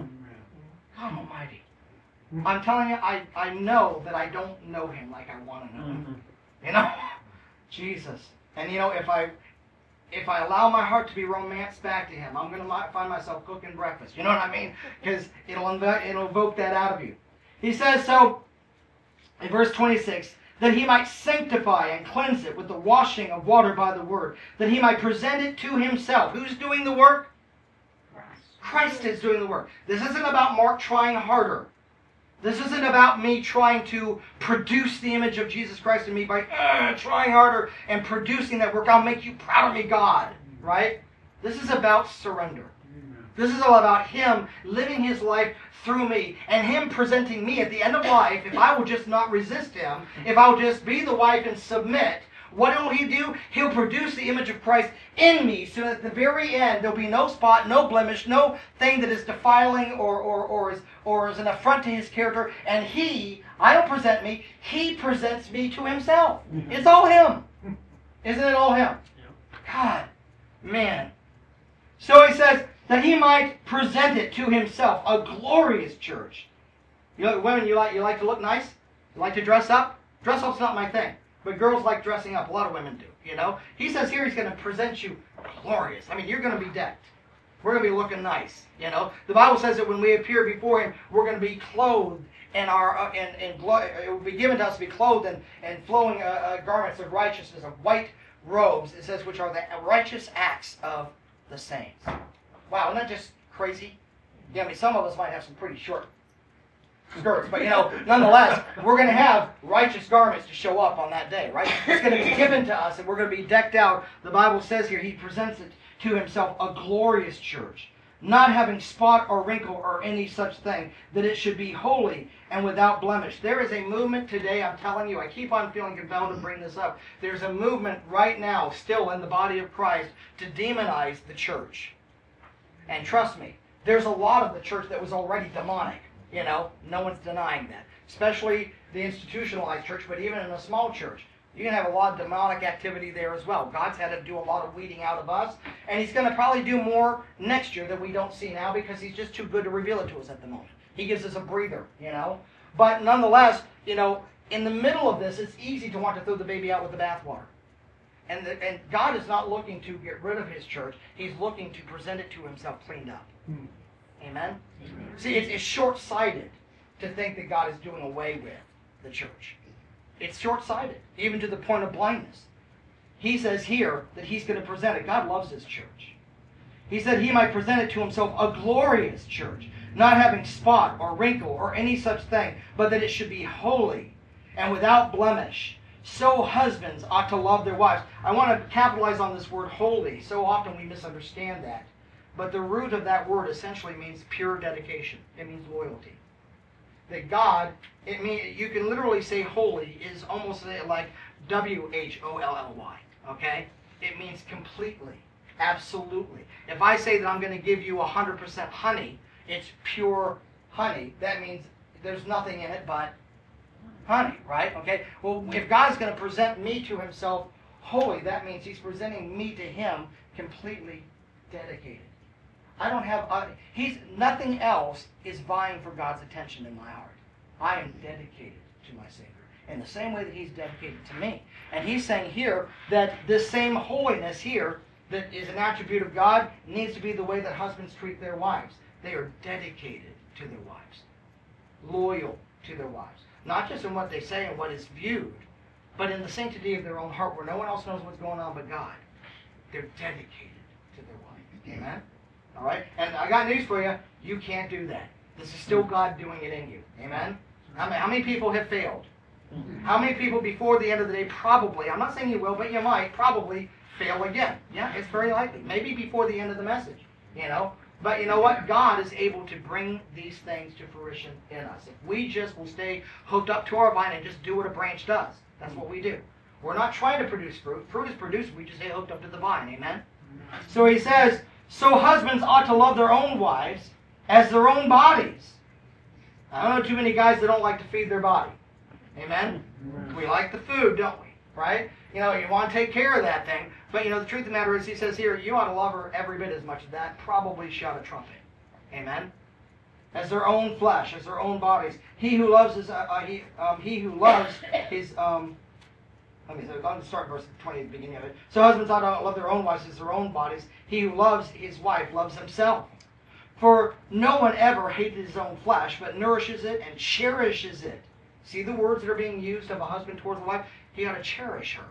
God Almighty. I'm telling you, I, I know that I don't know Him like I want to know Him. Mm-hmm. You know? Jesus. And you know, if I if I allow my heart to be romanced back to Him, I'm going to find myself cooking breakfast. You know what I mean? Because it'll, inv- it'll evoke that out of you. He says, so, in verse twenty-six, that He might sanctify and cleanse it with the washing of water by the Word, that He might present it to Himself. Who's doing the work? Christ is doing the work. This isn't about Mark trying harder. This isn't about me trying to produce the image of Jesus Christ in me by uh, trying harder and producing that work. I'll make you proud of me, God. Right? This is about surrender. This is all about Him living His life through me and Him presenting me at the end of life. If I will just not resist Him, if I will just be the wife and submit, what will He do? He'll produce the image of Christ in me so that at the very end there'll be no spot, no blemish, no thing that is defiling or, or, or, is, or is an affront to His character. And He, I don't present me, He presents me to Himself. It's all Him. Isn't it all Him? God, man. So He says that He might present it to Himself, a glorious church. You know, women, you like, you like to look nice? You like to dress up? Dress up's not my thing. But girls like dressing up. A lot of women do, you know. He says here He's going to present you glorious. I mean, you're going to be decked. We're going to be looking nice, you know. The Bible says that when we appear before Him, we're going to be clothed and our uh, and, and it will be given to us to be clothed in, in flowing uh, uh, garments of righteousness, of white robes. It says, which are the righteous acts of the saints. Wow, isn't that just crazy? Yeah, I mean, some of us might have some pretty short skirts, but you know, nonetheless, we're going to have righteous garments to show up on that day, right? It's going to be given to us, and we're going to be decked out. The Bible says here, He presents it to Himself, a glorious church, not having spot or wrinkle or any such thing, that it should be holy and without blemish. There is a movement today, I'm telling you, I keep on feeling compelled to bring this up. There's a movement right now, still in the body of Christ, to demonize the church. And trust me, there's a lot of the church that was already demonic. You know, no one's denying that. Especially the institutionalized church, but even in a small church. You can have a lot of demonic activity there as well. God's had to do a lot of weeding out of us. And He's going to probably do more next year that we don't see now because He's just too good to reveal it to us at the moment. He gives us a breather, you know. But nonetheless, you know, in the middle of this, it's easy to want to throw the baby out with the bathwater. And, the, and God is not looking to get rid of his church. He's looking to present it to himself cleaned up. Hmm. Amen? Amen. See, it's, it's short-sighted to think that God is doing away with the church. It's short-sighted, even to the point of blindness. He says here that he's going to present it. God loves his church. He said he might present it to himself a glorious church, not having spot or wrinkle or any such thing, but that it should be holy and without blemish. So husbands ought to love their wives. I want to capitalize on this word holy. So often we misunderstand that. But the root of that word essentially means pure dedication. It means loyalty. That God, it mean, you can literally say holy is almost like W H O L L Y. Okay? It means completely. Absolutely. If I say that I'm going to give you one hundred percent honey, it's pure honey. That means there's nothing in it but honey, right? Okay? Well, if God's going to present me to himself holy, that means he's presenting me to him completely dedicated. I don't have, uh, he's, nothing else is vying for God's attention in my heart. I am dedicated to my Savior in the same way that he's dedicated to me. And he's saying here that this same holiness here that is an attribute of God needs to be the way that husbands treat their wives. They are dedicated to their wives, loyal to their wives. Not just in what they say and what is viewed, but in the sanctity of their own heart where no one else knows what's going on but God. They're dedicated to their wife. Amen? All right? And I got news for you. You can't do that. This is still God doing it in you. Amen? How many, how many people have failed? How many people before the end of the day probably, I'm not saying you will, but you might, probably fail again. Yeah, it's very likely. Maybe before the end of the message. You know? But you know what? God is able to bring these things to fruition in us. If we just will stay hooked up to our vine and just do what a branch does. That's what we do. We're not trying to produce fruit. Fruit is produced. We just stay hooked up to the vine. Amen? So he says, so husbands ought to love their own wives as their own bodies. I don't know too many guys that don't like to feed their body. Amen? We like the food, don't we? Right? You know, you want to take care of that thing. But, you know, the truth of the matter is, he says here, you ought to love her every bit as much as that. Probably shout a trumpet. Amen? As their own flesh, as their own bodies. He who loves his, uh, uh, he, um, he who loves his, um, let me say, I'll start verse twenty at the beginning of it. So husbands ought to love their own wives as their own bodies. He who loves his wife loves himself. For no one ever hated his own flesh, but nourishes it and cherishes it. See the words that are being used of a husband towards a wife? He ought to cherish her.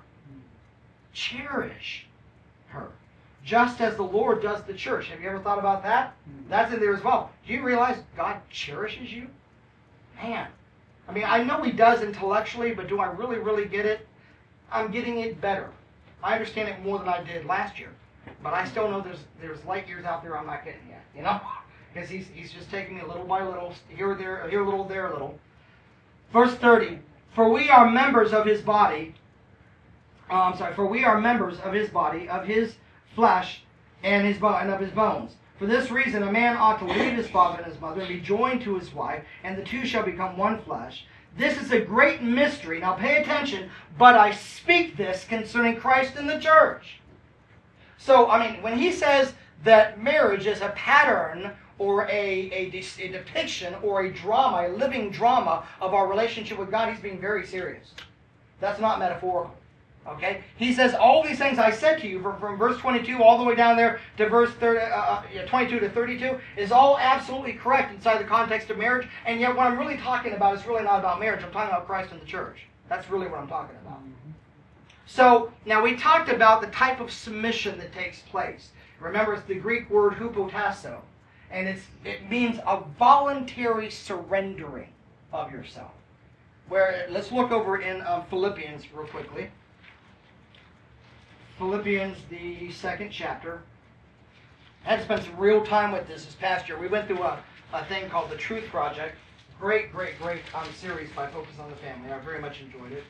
Cherish her. Just as the Lord does the church. Have you ever thought about that? That's in there as well. Do you realize God cherishes you? Man. I mean, I know he does intellectually, but do I really, really get it? I'm getting it better. I understand it more than I did last year. But I still know there's there's light years out there I'm not getting yet. You know? Because he's, he's just taking me little by little, here, there, here a little, there a little. Verse thirty. For we are members of his body. Oh, I'm sorry. For we are members of his body, of his flesh, and his bone, and of his bones. For this reason, a man ought to leave his father and his mother, and be joined to his wife, and the two shall become one flesh. This is a great mystery. Now pay attention. But I speak this concerning Christ and the church. So, I mean, when he says that marriage is a pattern or a, a, a depiction or a drama, a living drama of our relationship with God, he's being very serious. That's not metaphorical. Okay? He says, all these things I said to you, from, from verse twenty-two all the way down there to verse thirty, uh, twenty-two to thirty-two, is all absolutely correct inside the context of marriage. And yet what I'm really talking about is really not about marriage. I'm talking about Christ and the church. That's really what I'm talking about. So, now we talked about the type of submission that takes place. Remember, it's the Greek word hupotasso. And it's, it means a voluntary surrendering of yourself. Where, let's look over in um, Philippians real quickly. Philippians, the second chapter. I had to spend some real time with this this past year. We went through a, a thing called the Truth Project. Great, great, great um, series by Focus on the Family. I very much enjoyed it.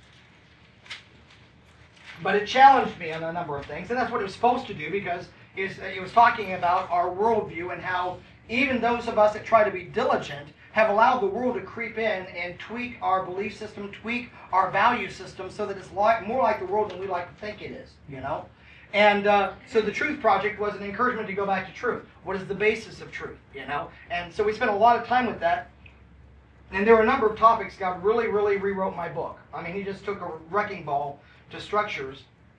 But it challenged me on a number of things, and that's what it was supposed to do, because it was talking about our worldview and how even those of us that try to be diligent have allowed the world to creep in and tweak our belief system, tweak our value system so that it's like, more like the world than we like to think it is, you know? And uh, so the Truth Project was an encouragement to go back to truth. What is the basis of truth, you know? And so we spent a lot of time with that. And there were a number of topics. God really, really rewrote my book. I mean, he just took a wrecking ball to structures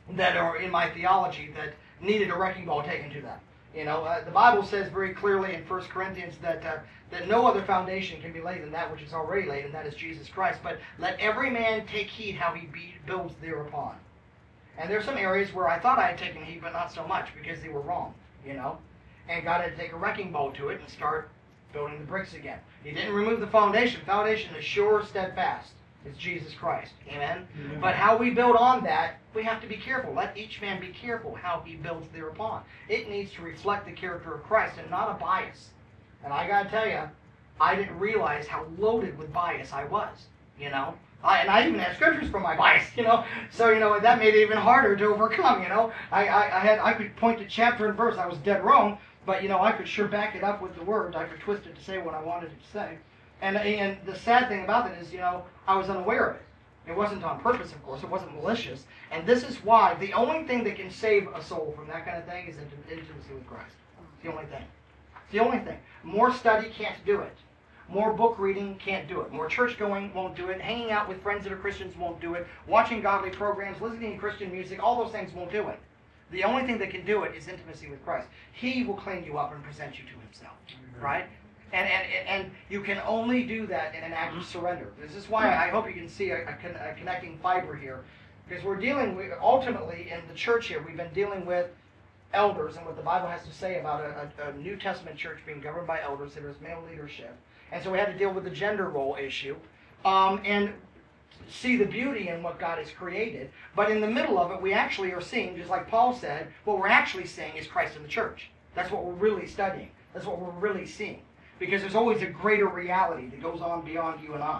that are in my theology that needed a wrecking ball taken to them. You know, uh, the Bible says very clearly in First Corinthians that uh, that no other foundation can be laid than that which is already laid, and that is Jesus Christ. But let every man take heed how he be, builds thereupon. And there's some areas where I thought I had taken heed, but not so much, because they were wrong, you know. And God had to take a wrecking ball to it and start building the bricks again. He didn't remove the foundation. Foundation is sure, steadfast. It's Jesus Christ. Amen? Amen? But how we build on that, we have to be careful. Let each man be careful how he builds thereupon. It needs to reflect the character of Christ and not a bias. And I got to tell you, I didn't realize how loaded with bias I was, you know. I, and I even had scriptures for my bias, you know. So, you know, that made it even harder to overcome, you know. I, I, I had I could point to chapter and verse. I was dead wrong, but, you know, I could sure back it up with the word. I could twist it to say what I wanted it to say. And, and the sad thing about it is, you know, I was unaware of it. It wasn't on purpose, of course. It wasn't malicious. And this is why the only thing that can save a soul from that kind of thing is intimacy with Christ. It's the only thing. It's the only thing. More study can't do it. More book reading can't do it. More church going won't do it. Hanging out with friends that are Christians won't do it. Watching godly programs, listening to Christian music, all those things won't do it. The only thing that can do it is intimacy with Christ. He will clean you up and present you to himself. Amen. Right? And, and, and you can only do that in an act of surrender. This is why I hope you can see a, a, a connecting fiber here. Because we're dealing with, ultimately, in the church here, we've been dealing with elders and what the Bible has to say about a, a, a New Testament church being governed by elders. There is male leadership. And so we had to deal with the gender role issue um, and see the beauty in what God has created. But in the middle of it, we actually are seeing, just like Paul said, what we're actually seeing is Christ in the church. That's what we're really studying. That's what we're really seeing. Because there's always a greater reality that goes on beyond you and I.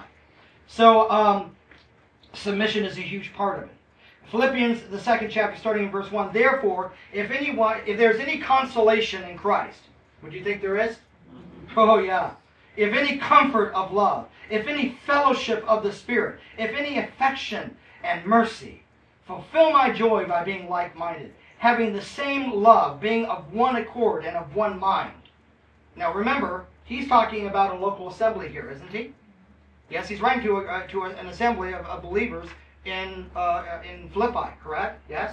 So um, submission is a huge part of it. Philippians, the second chapter, starting in verse one. Therefore, if anyone, if there's any consolation in Christ, would you think there is? Oh yeah. If any comfort of love, if any fellowship of the Spirit, if any affection and mercy, fulfill my joy by being like-minded, having the same love, being of one accord and of one mind. Now remember, he's talking about a local assembly here, isn't he? Yes, he's writing to, a, uh, to an assembly of, of believers in uh, in Philippi, correct? Yes?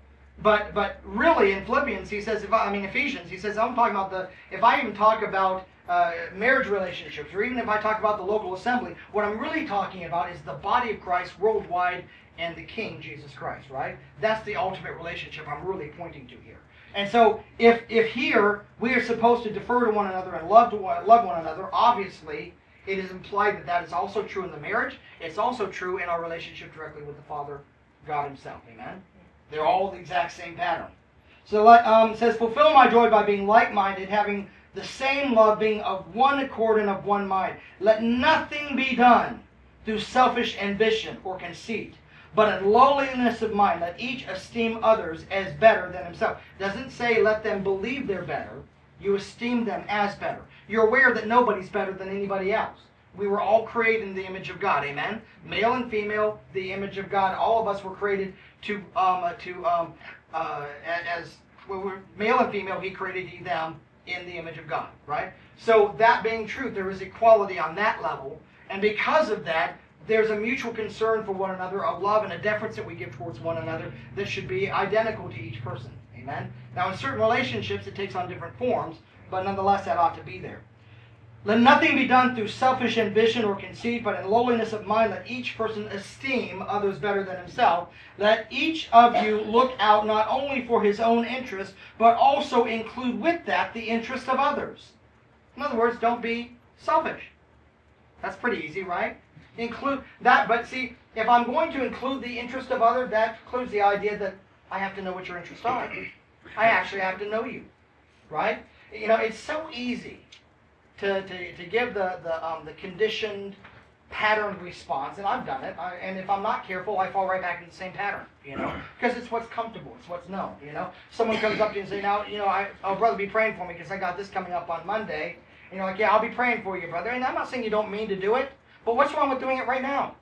But but really in Philippians, he says, if I, I mean Ephesians, he says, I'm talking about the, if I even talk about uh, marriage relationships, or even if I talk about the local assembly, what I'm really talking about is the body of Christ worldwide and the King, Jesus Christ, right? That's the ultimate relationship I'm really pointing to here. And so if if here we are supposed to defer to one another and love to one, love one another, obviously it is implied that that is also true in the marriage. It's also true in our relationship directly with the Father, God himself. Amen? They're all the exact same pattern. So um, it says, fulfill my joy by being like-minded, having the same love, being of one accord and of one mind. Let nothing be done through selfish ambition or conceit, but in lowliness of mind, let each esteem others as better than himself. It doesn't say let them believe they're better. You esteem them as better. You're aware that nobody's better than anybody else. We were all created in the image of God. Amen? Male and female, the image of God. All of us were created to, um, to um, uh, as well, we're male and female, he created them in the image of God. Right? So that being true, there is equality on that level. And because of that, there's a mutual concern for one another, a love and a deference that we give towards one another that should be identical to each person. Amen? Now, in certain relationships, it takes on different forms, but nonetheless, that ought to be there. Let nothing be done through selfish ambition or conceit, but in lowliness of mind, let each person esteem others better than himself. Let each of you look out not only for his own interest, but also include with that the interest of others. In other words, don't be selfish. That's pretty easy, right? Include that, but see, if I'm going to include the interest of others, that includes the idea that I have to know what your interests are. I actually have to know you, right? You know, it's so easy to, to, to give the, the, um, the conditioned patterned response, and I've done it, I, and if I'm not careful, I fall right back into the same pattern, you know, because it's what's comfortable, it's what's known, you know. Someone comes up to you and say, now, you know, I, oh, brother, be praying for me because I got this coming up on Monday. And you're like, yeah, I'll be praying for you, brother. And I'm not saying you don't mean to do it, but what's wrong with doing it right now?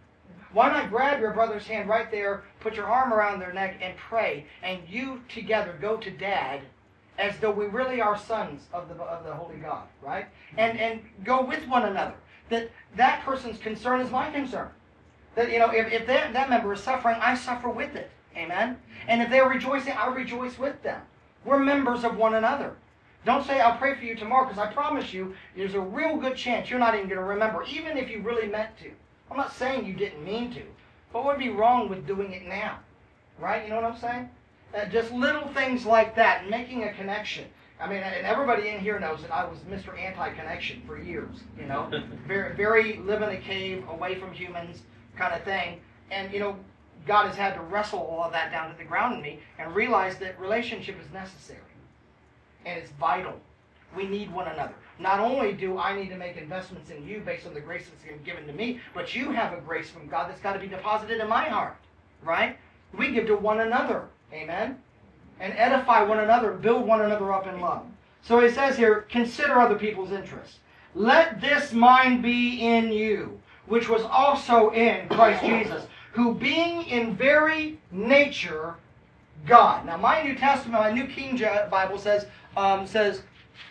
Why not grab your brother's hand right there, put your arm around their neck, and pray, and you together go to Dad as though we really are sons of the of the Holy God, right? And and go with one another. That that person's concern is my concern. That, you know, if, if that, that member is suffering, I suffer with it. Amen? And if they're rejoicing, I rejoice with them. We're members of one another. Don't say, I'll pray for you tomorrow, because I promise you, there's a real good chance you're not even going to remember, even if you really meant to. I'm not saying you didn't mean to, but what would be wrong with doing it now? Right? You know what I'm saying? Uh, just little things like that, and making a connection. I mean, and everybody in here knows that I was Mister Anti-Connection for years, you know? very, very live in a cave, away from humans kind of thing. And, you know, God has had to wrestle all of that down to the ground in me and realize that relationship is necessary. And it's vital. We need one another. Not only do I need to make investments in you based on the grace that's been given to me, but you have a grace from God that's got to be deposited in my heart. Right? We give to one another. Amen? And edify one another, build one another up in love. So he says here, consider other people's interests. Let this mind be in you, which was also in Christ Jesus, who being in very nature God. Now my New Testament, my New King James Bible says, um, says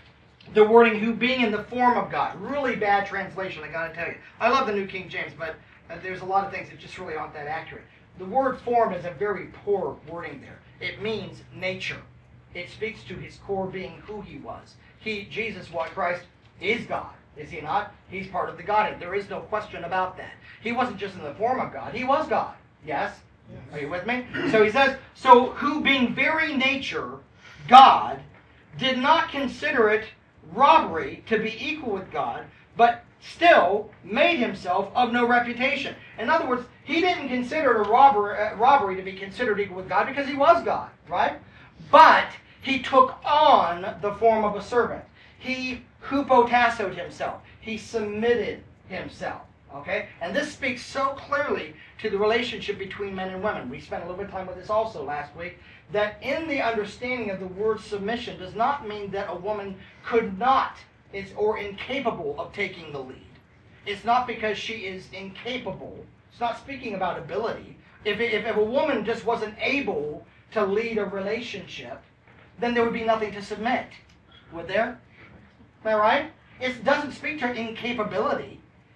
the wording, who being in the form of God. Really bad translation, I gotta tell you. I love the New King James, but uh, there's a lot of things that just really aren't that accurate. The word form is a very poor wording there. It means nature. It speaks to his core being, who he was. He, Jesus, what Christ, is God. Is he not? He's part of the Godhead. There is no question about that. He wasn't just in the form of God. He was God. Yes? Yes. Are you with me? So he says, so who being very nature God, did not consider it robbery to be equal with God, but still made himself of no reputation. In other words, he didn't consider it a robbery, uh, robbery to be considered equal with God because he was God, right? But he took on the form of a servant. He hupotassoed himself. He submitted himself. Okay? And this speaks so clearly to the relationship between men and women. We spent a little bit of time with this also last week. That in the understanding of the word submission does not mean that a woman could not is or incapable of taking the lead. It's not because she is incapable. It's not speaking about ability. If, if, if a woman just wasn't able to lead a relationship, then there would be nothing to submit. Would there? Am I right? It doesn't speak to incapability.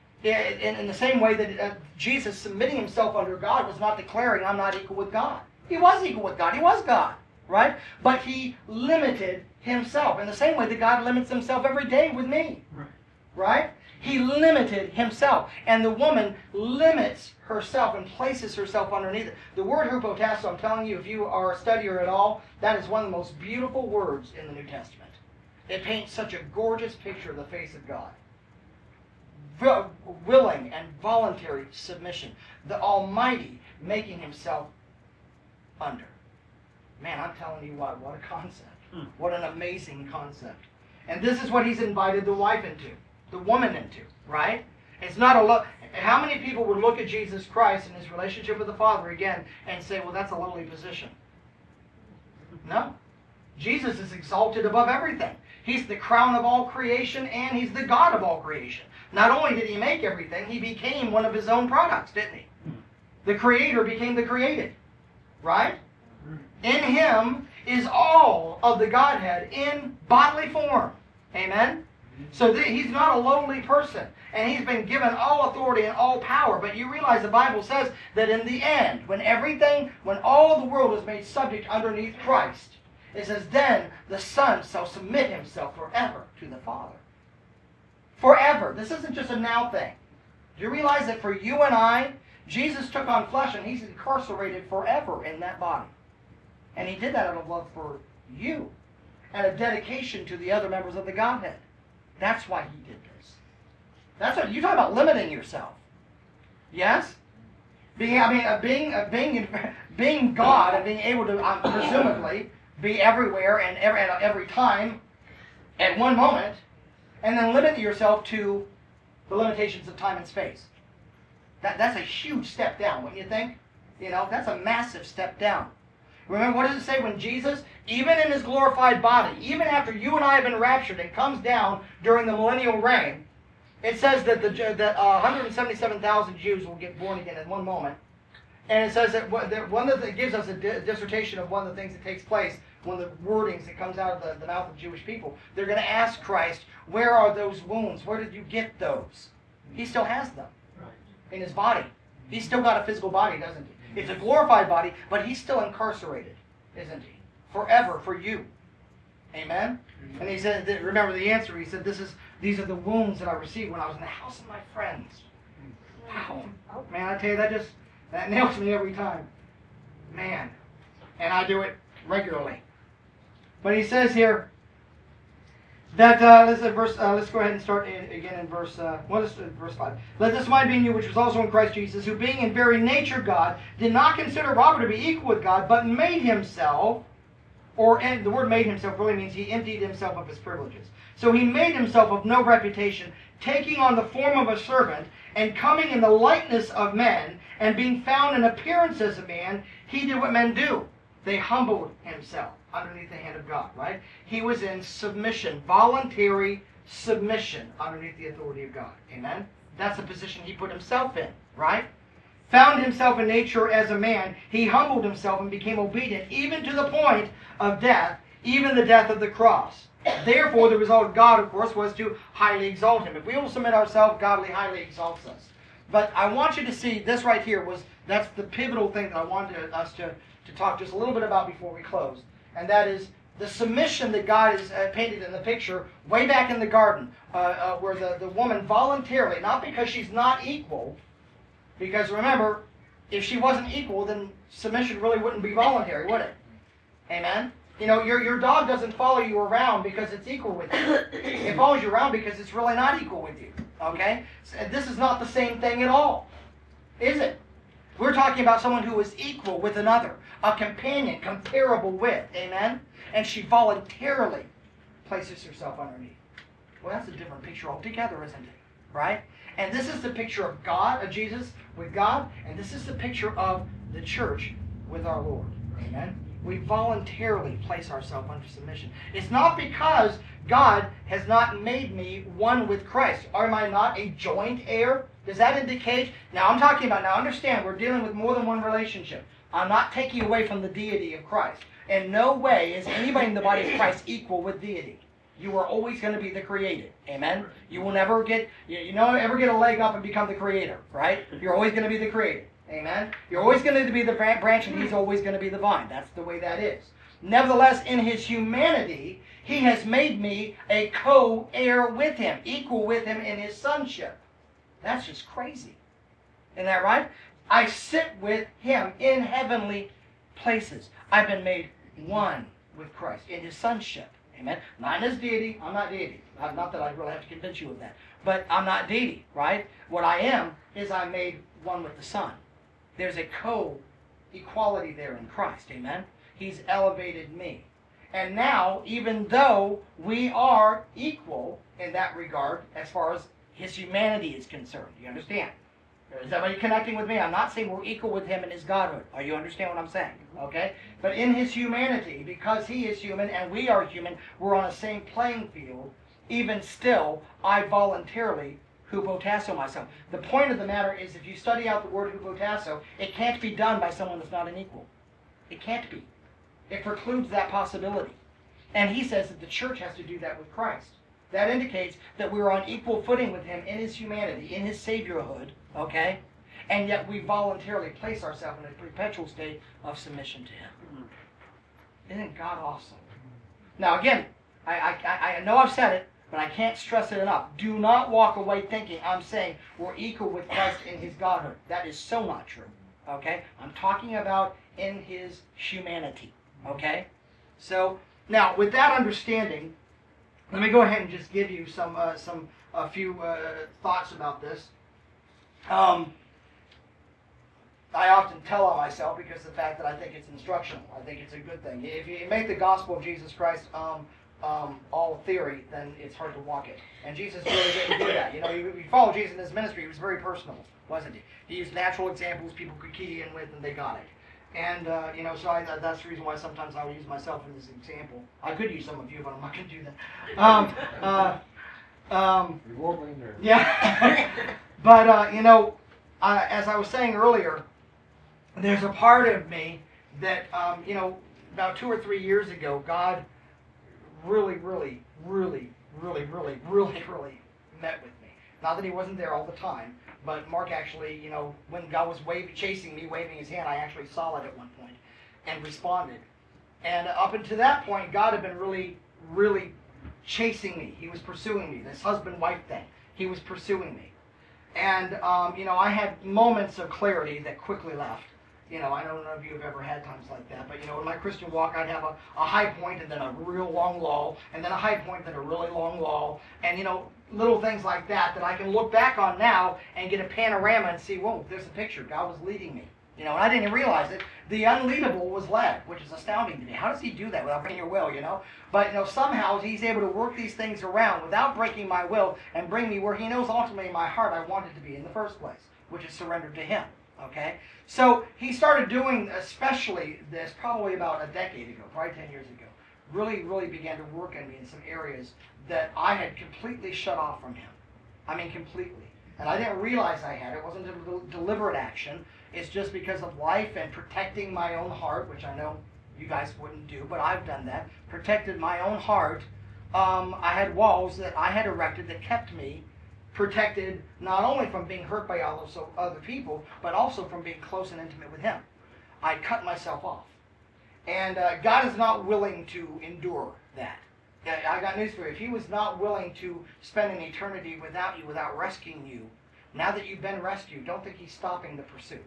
In, in the same way that uh, Jesus submitting himself under God was not declaring, I'm not equal with God. He was equal with God. He was God. Right? But he limited himself in the same way that God limits himself every day with me. Right? Right? He limited himself. And the woman limits herself and places herself underneath it. The word hupotasso, I'm telling you, if you are a studier at all, that is one of the most beautiful words in the New Testament. It paints such a gorgeous picture of the face of God. Willing and voluntary submission. The Almighty making himself under. Man, I'm telling you what, what a concept. Hmm. What an amazing concept. And this is what he's invited the wife into, the woman into, right? It's not a lo- How many people would look at Jesus Christ and his relationship with the Father again and say, well, that's a lowly position? No. Jesus is exalted above everything. He's the crown of all creation and he's the God of all creation. Not only did he make everything, he became one of his own products, didn't he? The Creator became the created. Right? In him is all of the Godhead in bodily form. Amen? So th- he's not a lowly person. And he's been given all authority and all power. But you realize the Bible says that in the end, when everything, when all the world is made subject underneath Christ, it says, then the Son shall submit himself forever to the Father. Forever. This isn't just a now thing. Do you realize that for you and I, Jesus took on flesh and he's incarcerated forever in that body. And he did that out of love for you and a dedication to the other members of the Godhead. That's why he did this. That's what you talk about, limiting yourself. Yes? Being, I mean, uh, being, uh, being, being God and being able to uh, presumably be everywhere and every, at every time at one moment, and then limit yourself to the limitations of time and space. That, that's a huge step down, wouldn't you think? You know, that's a massive step down. Remember, what does it say when Jesus, even in his glorified body, even after you and I have been raptured and comes down during the millennial reign, it says that the that uh, one hundred seventy-seven thousand Jews will get born again in one moment. And it says that one of the, it gives us a dissertation of one of the things that takes place, one of the wordings that comes out of the, the mouth of Jewish people. They're going to ask Christ, where are those wounds? Where did you get those? He still has them in his body. He's still got a physical body, doesn't he? It's a glorified body, but he's still incarcerated, isn't he? Forever for you. Amen? And he said, that, remember the answer, he said, "This is these are the wounds that I received when I was in the house of my friends." Wow. Man, I tell you, that just, that nails me every time. Man. And I do it regularly. But he says here, that uh, let's uh, verse. Uh, let's go ahead and start in, again in verse. Uh, what is uh, verse five? "Let this mind be in you, which was also in Christ Jesus, who, being in very nature God, did not consider robbery to be equal with God, but made himself." Or and the word "made himself" really means he emptied himself of his privileges. So he made himself of no reputation, taking on the form of a servant, and coming in the likeness of men, and being found in appearance as a man, he did what men do. They humbled himself underneath the hand of God, right? He was in submission, voluntary submission underneath the authority of God. Amen? That's the position he put himself in, right? Found himself in nature as a man, he humbled himself and became obedient, even to the point of death, even the death of the cross. Therefore, the result of God, of course, was to highly exalt him. If we will submit ourselves, God highly exalts us. But I want you to see, this right here was, that's the pivotal thing that I wanted us to, to talk just a little bit about before we close. And that is the submission that God has uh, painted in the picture way back in the garden, uh, uh, where the, the woman voluntarily, not because she's not equal, because remember, if she wasn't equal, then submission really wouldn't be voluntary, would it? Amen? You know, your, your dog doesn't follow you around because it's equal with you. It follows you around because it's really not equal with you. Okay? So this is not the same thing at all. Is it? We're talking about someone who is equal with another. A companion, comparable with. Amen? And she voluntarily places herself underneath. Well, that's a different picture altogether, isn't it? Right? And this is the picture of God, of Jesus with God, and this is the picture of the church with our Lord. Amen? We voluntarily place ourselves under submission. It's not because God has not made me one with Christ. Am I not a joint heir? Does that indicate? Now I'm talking about, now understand, we're dealing with more than one relationship. I'm not taking away from the deity of Christ. In no way is anybody in the body of Christ equal with deity. You are always going to be the created. Amen? You will never get, you, you know, ever get a leg up and become the creator, right? You're always going to be the created. Amen? You're always going to be the branch and he's always going to be the vine. That's the way that is. Nevertheless, in his humanity, he has made me a co-heir with him, equal with him in his sonship. That's just crazy. Isn't that right? I sit with him in heavenly places. I've been made one with Christ in his sonship. Amen. Not in his deity. I'm not deity. Not that I really have to convince you of that. But I'm not deity, right? What I am is I'm made one with the Son. There's a co-equality there in Christ. Amen. He's elevated me. And now, even though we are equal in that regard, as far as his humanity is concerned, you understand? Is everybody connecting with me? I'm not saying we're equal with him in his godhood. Are you understand what I'm saying? Okay? But in his humanity, because he is human and we are human, we're on the same playing field. Even still, I voluntarily hupotasso myself. The point of the matter is, if you study out the word hupotasso, it can't be done by someone that's not an equal. It can't be. It precludes that possibility. And he says that the church has to do that with Christ. That indicates that we're on equal footing with him in his humanity, in his saviorhood, okay? And yet we voluntarily place ourselves in a perpetual state of submission to him. Isn't God awesome? Now again, I, I, I know I've said it, but I can't stress it enough. Do not walk away thinking I'm saying we're equal with Christ in his godhood. That is so not true, okay? I'm talking about in his humanity, okay? So, now, with that understanding, let me go ahead and just give you some, uh, some, a few uh, thoughts about this. Um, I often tell on myself because of the fact that I think it's instructional. I think it's a good thing. If you make the gospel of Jesus Christ um, um, all theory, then it's hard to walk it. And Jesus really didn't do that. You know, you, you follow Jesus in his ministry, he was very personal, wasn't he? He used natural examples people could key in with, and they got it. And, uh, you know, so I, that's the reason why sometimes I would use myself in this example. I could use some of you, but I'm not going to do that. Um, uh, um, We won't be in there. yeah. But, uh, you know, uh, as I was saying earlier, there's a part of me that, um, you know, about two or three years ago, God really, really, really, really, really, really, really met with me. Not that he wasn't there all the time, but Mark actually, you know, when God was waving, chasing me, waving his hand, I actually saw it at one point and responded. And up until that point, God had been really, really chasing me. He was pursuing me. This husband-wife thing. He was pursuing me. And, um, you know, I had moments of clarity that quickly left. You know, I don't know if you have ever had times like that, but, you know, in my Christian walk, I'd have a, a high point and then a real long lull, and then a high point and then a really long lull, and, you know, little things like that that I can look back on now and get a panorama and see, whoa, there's a picture. God was leading me. You know, and I didn't even realize it. The unleadable was led, which is astounding to me. How does he do that without breaking your will, you know? But, you know, somehow he's able to work these things around without breaking my will and bring me where he knows ultimately in my heart I wanted to be in the first place, which is surrendered to him, okay? So he started doing especially this probably about a decade ago, probably ten years ago. Really, really began to work on me in some areas that I had completely shut off from him. I mean, completely. And I didn't realize I had. It wasn't a deliberate action. It's just because of life and protecting my own heart, which I know you guys wouldn't do, but I've done that. Protected my own heart. Um, I had walls that I had erected that kept me protected not only from being hurt by all those other people, but also from being close and intimate with him. I cut myself off. And uh, God is not willing to endure that. I got news for you. If he was not willing to spend an eternity without you, without rescuing you, now that you've been rescued, don't think he's stopping the pursuit.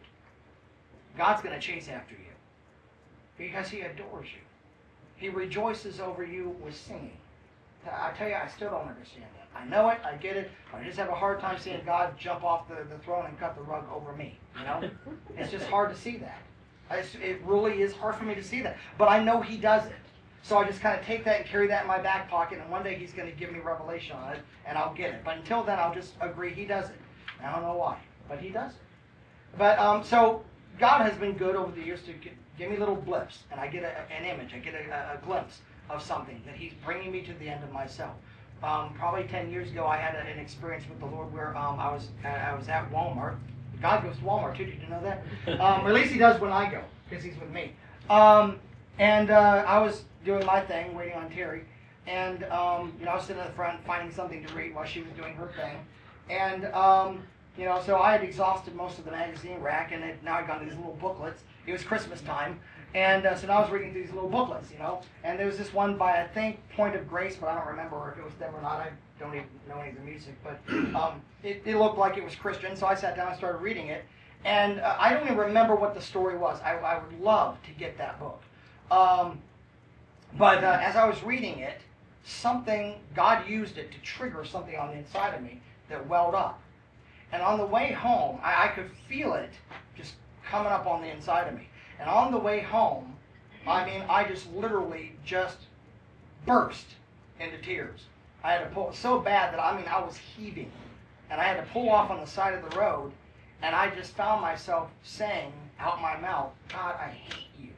God's going to chase after you because he adores you. He rejoices over you with singing. I tell you, I still don't understand that. I know it, I get it, but I just have a hard time seeing God jump off the, the throne and cut the rug over me. You know, it's just hard to see that. It's, it really is hard for me to see that, but I know he does it. So I just kind of take that and carry that in my back pocket, and one day he's going to give me revelation on it, and I'll get it. But until then, I'll just agree he does it. I don't know why, but he does it. But um, so God has been good over the years to get, give me little blips, and I get a, an image, I get a, a glimpse of something that he's bringing me to the end of myself. Um, probably ten years ago, I had a, an experience with the Lord where um, I was I was at Walmart. God goes to Walmart too. Did you know that? Um, or at least he does when I go, because he's with me. Um, and uh, I was doing my thing, waiting on Terry, and um, you know, I was sitting in the front finding something to read while she was doing her thing, and um, you know, so I had exhausted most of the magazine rack, and it, now I got these little booklets. It was Christmas time, and uh, so now I was reading these little booklets, you know, and there was this one by, I think, Point of Grace, but I don't remember if it was them or not. I don't even know any of the music, but um, it, it looked like it was Christian, so I sat down and started reading it, and uh, I don't even remember what the story was. I, I would love to get that book. Um, But uh, as I was reading it, something, God used it to trigger something on the inside of me that welled up. And on the way home, I, I could feel it just coming up on the inside of me. And on the way home, I mean, I just literally just burst into tears. I had to pull, so bad that, I mean, I was heaving. And I had to pull off on the side of the road, and I just found myself saying out my mouth, God, I hate you.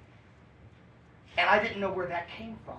And I didn't know where that came from.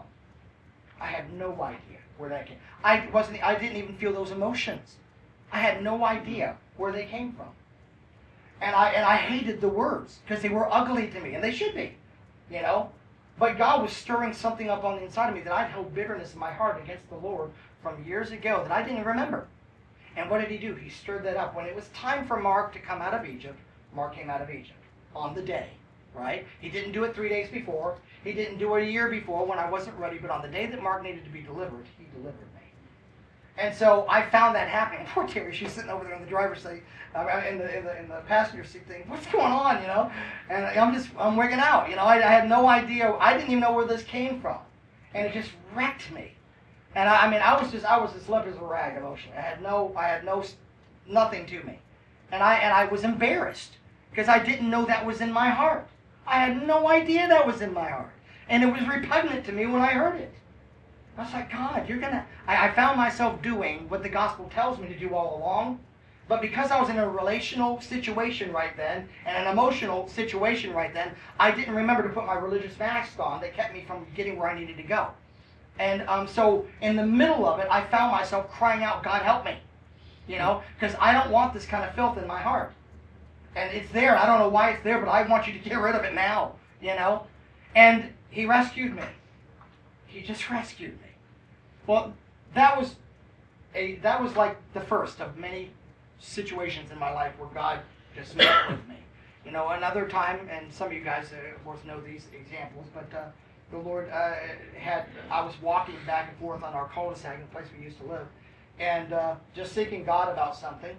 I had no idea where that came. I wasn't. I didn't even feel those emotions. I had no idea where they came from. And I and I hated the words because they were ugly to me, and they should be, you know. But God was stirring something up on the inside of me that I'd held bitterness in my heart against the Lord from years ago that I didn't even remember. And what did he do? He stirred that up. When it was time for Mark to come out of Egypt, Mark came out of Egypt on the day, right? He didn't do it three days before. He didn't do it a year before when I wasn't ready. But on the day that Mark needed to be delivered, he delivered me. And so I found that happening. Poor Terry, she's sitting over there in the driver's seat, uh, in the in the in the passenger seat, thinking, "What's going on?" You know, and I'm just I'm wigging out. You know, I, I had no idea. I didn't even know where this came from, and it just wrecked me. And I, I mean, I was just I was as limp as a rag emotionally. I had no I had no nothing to me, and I and I was embarrassed because I didn't know that was in my heart. I had no idea that was in my heart, and it was repugnant to me when I heard it. I was like, God, you're gonna. I, I found myself doing what the gospel tells me to do all along, but because I was in a relational situation right then and an emotional situation right then, I didn't remember to put my religious mask on that kept me from getting where I needed to go. And um, so in the middle of it, I found myself crying out, God, help me. You know, because I don't want this kind of filth in my heart. And it's there. I don't know why it's there, but I want you to get rid of it now. You know? And he rescued me. He just rescued me. Well, that was a that was like the first of many situations in my life where God just met with me. You know, another time, and some of you guys, uh, of course, know these examples, but uh, the Lord uh, had, I was walking back and forth on our cul-de-sac, the place we used to live, and uh, just seeking God about something.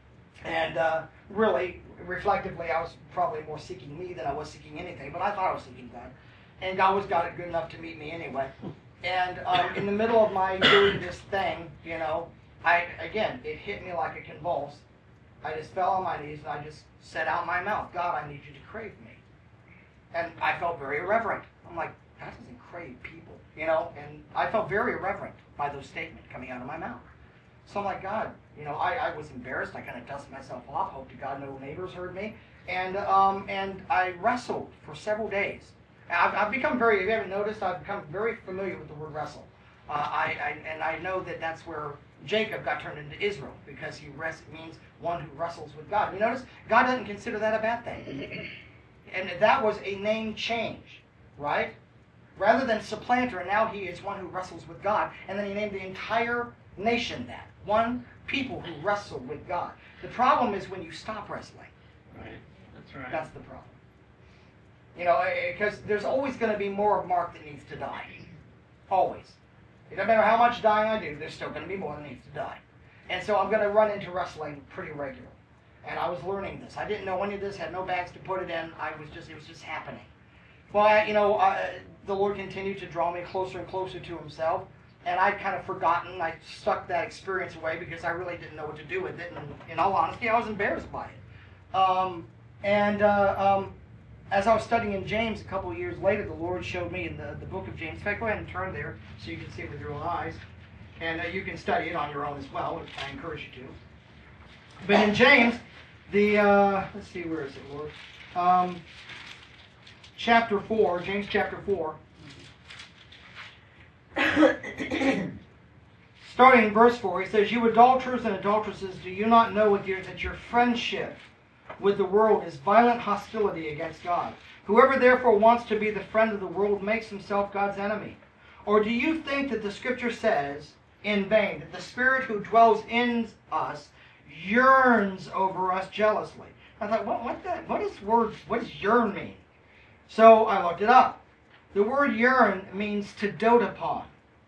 And uh, really, reflectively, I was probably more seeking me than I was seeking anything, but I thought I was seeking God. And God was got it good enough to meet me anyway. And um, in the middle of my doing this thing, you know, I again, it hit me like a convulse. I just fell on my knees and I just said out my mouth, God, I need you to crave me. And I felt very irreverent. I'm like, God doesn't crave people, you know? And I felt very irreverent by those statements coming out of my mouth. So I'm like, God, you know, I, I was embarrassed. I kind of dusted myself off. Hope to God no neighbors heard me. And um, and I wrestled for several days. I've, I've become very, if you haven't noticed, I've become very familiar with the word wrestle. Uh, I, I And I know that that's where Jacob got turned into Israel, because he rest, means one who wrestles with God. You notice, God doesn't consider that a bad thing. And that was a name change, right? Rather than supplanter, and now he is one who wrestles with God. And then he named the entire nation that. One people who wrestle with God. The problem is when you stop wrestling. Right. That's right. That's the problem. You know, because there's always going to be more of Mark that needs to die. Always. It doesn't matter how much dying I do, there's still going to be more that needs to die. And so I'm going to run into wrestling pretty regularly. And I was learning this. I didn't know any of this, had no bags to put it in. I was just, it was just happening. Well, I, you know, uh, the Lord continued to draw me closer and closer to himself. And I'd kind of forgotten. I stuck that experience away because I really didn't know what to do with it. And in all honesty, I was embarrassed by it. Um, and uh, um, as I was studying in James a couple of years later, the Lord showed me in the, the book of James. In fact, go ahead and turn there so you can see it with your own eyes. And uh, you can study it on your own as well, which I encourage you to. But in James, the, uh, let's see, where is it, Lord? Um, chapter four, James chapter four. Starting in verse four, he says, "You adulterers and adulteresses, do you not know with your, that your friendship with the world is violent hostility against God? Whoever therefore wants to be the friend of the world makes himself God's enemy. Or do you think that the Scripture says in vain that the Spirit who dwells in us yearns over us jealously?" I thought, what what that what is word what does yearn mean? So I looked it up. The word yearn means to dote upon,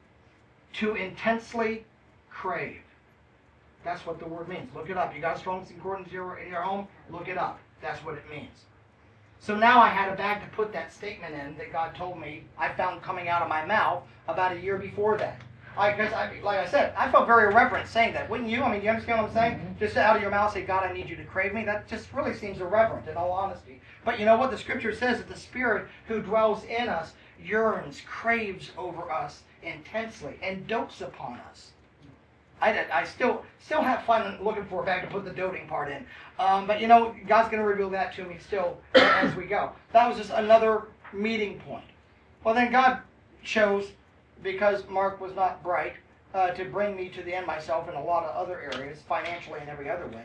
to intensely crave. That's what the word means. Look it up. You got a Strong's Concordance in your, in your home? Look it up. That's what it means. So now I had a bag to put that statement in that God told me I found coming out of my mouth about a year before that. Because, I, I, like I said, I felt very irreverent saying that. Wouldn't you? I mean, do you understand what I'm saying? Mm-hmm. Just out of your mouth say, God, I need you to crave me. That just really seems irreverent, in all honesty. But you know what? The Scripture says that the Spirit who dwells in us yearns, craves over us intensely, and dotes upon us. I, did, I still still have fun looking for a bag to put the doting part in. Um, but you know, God's going to reveal that to me still as we go. That was just another meeting point. Well, then God chose, because Mark was not bright, uh, to bring me to the end myself in a lot of other areas, financially and every other way.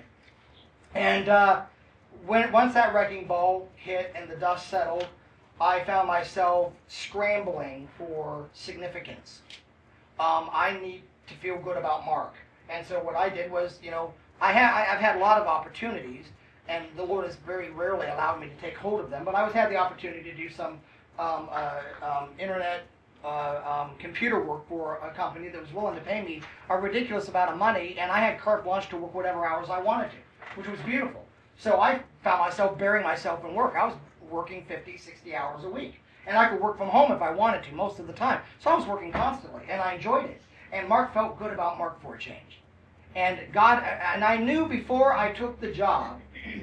And uh, when once that wrecking ball hit and the dust settled, I found myself scrambling for significance. Um, I need to feel good about Mark. And so what I did was, you know, I ha- I've had a lot of opportunities, and the Lord has very rarely allowed me to take hold of them, but I always had the opportunity to do some um, uh, um, internet uh, um, computer work for a company that was willing to pay me a ridiculous amount of money, and I had carte blanche to work whatever hours I wanted to, which was beautiful. So I found myself burying myself in work. I was working fifty, sixty hours a week. And I could work from home if I wanted to most of the time. So I was working constantly, and I enjoyed it. And Mark felt good about Mark for a change. And God, and I knew before I took the job,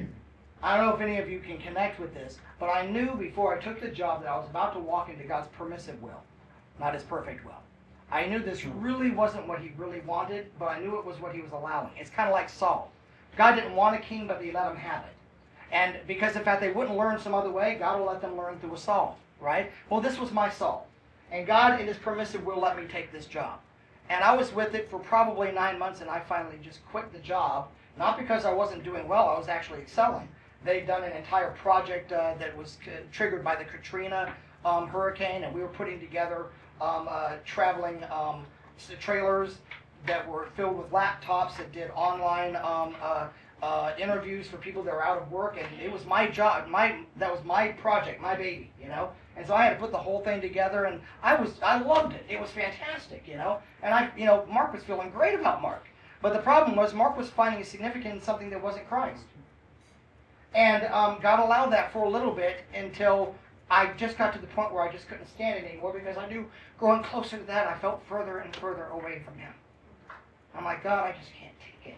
I don't know if any of you can connect with this, but I knew before I took the job that I was about to walk into God's permissive will, not His perfect will. I knew this really wasn't what He really wanted, but I knew it was what He was allowing. It's kind of like Saul. God didn't want a king, but He let him have it. And because in fact they wouldn't learn some other way, God will let them learn through a Saul, right? Well, this was my Saul. And God in His permissive will let me take this job. And I was with it for probably nine months, and I finally just quit the job, not because I wasn't doing well, I was actually excelling. They'd done an entire project uh, that was c- triggered by the Katrina um, hurricane, and we were putting together um, uh, traveling um, trailers that were filled with laptops that did online um, uh, uh, interviews for people that were out of work, and it was my job, my that was my project, my baby, you know. And so I had to put the whole thing together, and I was I loved it. It was fantastic, you know. And I, you know, Mark was feeling great about Mark, but the problem was Mark was finding significance in something that wasn't Christ. And um, God allowed that for a little bit until I just got to the point where I just couldn't stand it anymore, because I knew growing closer to that, I felt further and further away from Him. I'm like, God, I just can't take it.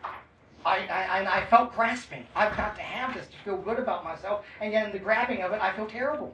I, I, I felt grasping. I've got to have this to feel good about myself, and yet in the grabbing of it, I feel terrible.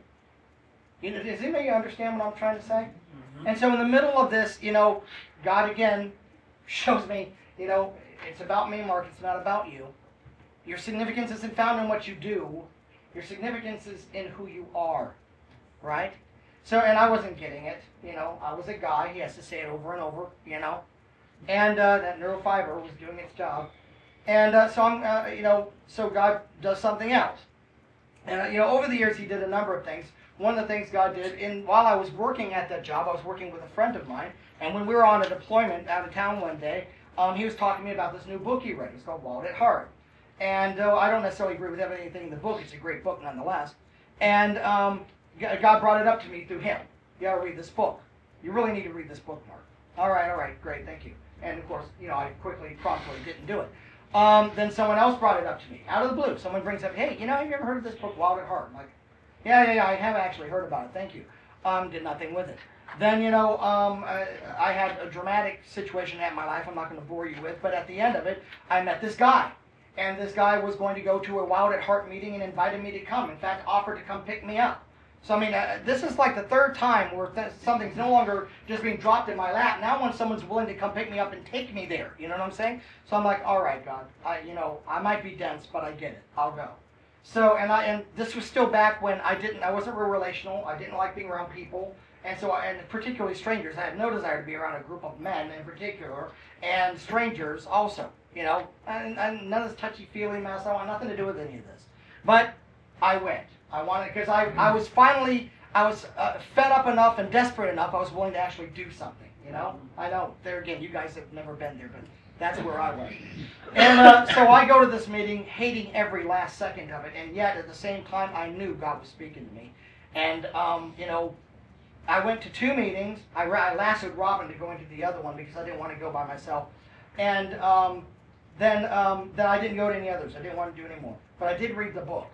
You know, does anybody understand what I'm trying to say? Mm-hmm. And so in the middle of this, you know, God again shows me, you know, it's about me, Mark, it's not about you. Your significance isn't found in what you do. Your significance is in who you are, right? So, and I wasn't getting it, you know. I was a guy. He has to say it over and over, you know. And uh, that neurofiber was doing its job. And uh, so I'm, uh, you know, so God does something else. And uh, you know, over the years, He did a number of things. One of the things God did, in while I was working at that job, I was working with a friend of mine, and when we were on a deployment out of town one day, um, he was talking to me about this new book he read. It's called Wild at Heart. And uh, I don't necessarily agree with everything in the book. It's a great book nonetheless. And um, God brought it up to me through him. You got to read this book. You really need to read this book, Mark. All right, all right, great, thank you. And of course, you know, I quickly, promptly didn't do it. Um, then someone else brought it up to me, out of the blue. Someone brings up, hey, you know, have you ever heard of this book, Wild at Heart? I'm like, yeah, yeah, yeah, I have actually heard about it, thank you. Um, did nothing with it. Then, you know, um, I, I had a dramatic situation in my life I'm not going to bore you with, but at the end of it, I met this guy. And this guy was going to go to a Wild at Heart meeting and invited me to come. In fact, offered to come pick me up. So, I mean, uh, this is like the third time where th- something's no longer just being dropped in my lap. Now when someone's willing to come pick me up and take me there, you know what I'm saying? So I'm like, all right, God, I, you know, I might be dense, but I get it. I'll go. So, and I, and this was still back when I didn't, I wasn't real relational. I didn't like being around people. And so, I, and particularly strangers. I had no desire to be around a group of men in particular, and strangers also. You know, and, and none of this touchy-feely mess. I want nothing to do with any of this. But I went. I wanted, because I, I was finally, I was uh, fed up enough and desperate enough, I was willing to actually do something, you know? I know, there again, you guys have never been there, but that's where I was. And uh, so I go to this meeting hating every last second of it, and yet at the same time, I knew God was speaking to me. And, um, you know, I went to two meetings. I, I lassoed Robin to go into the other one because I didn't want to go by myself. And, um, Then, um, then I didn't go to any others. I didn't want to do any more. But I did read the book.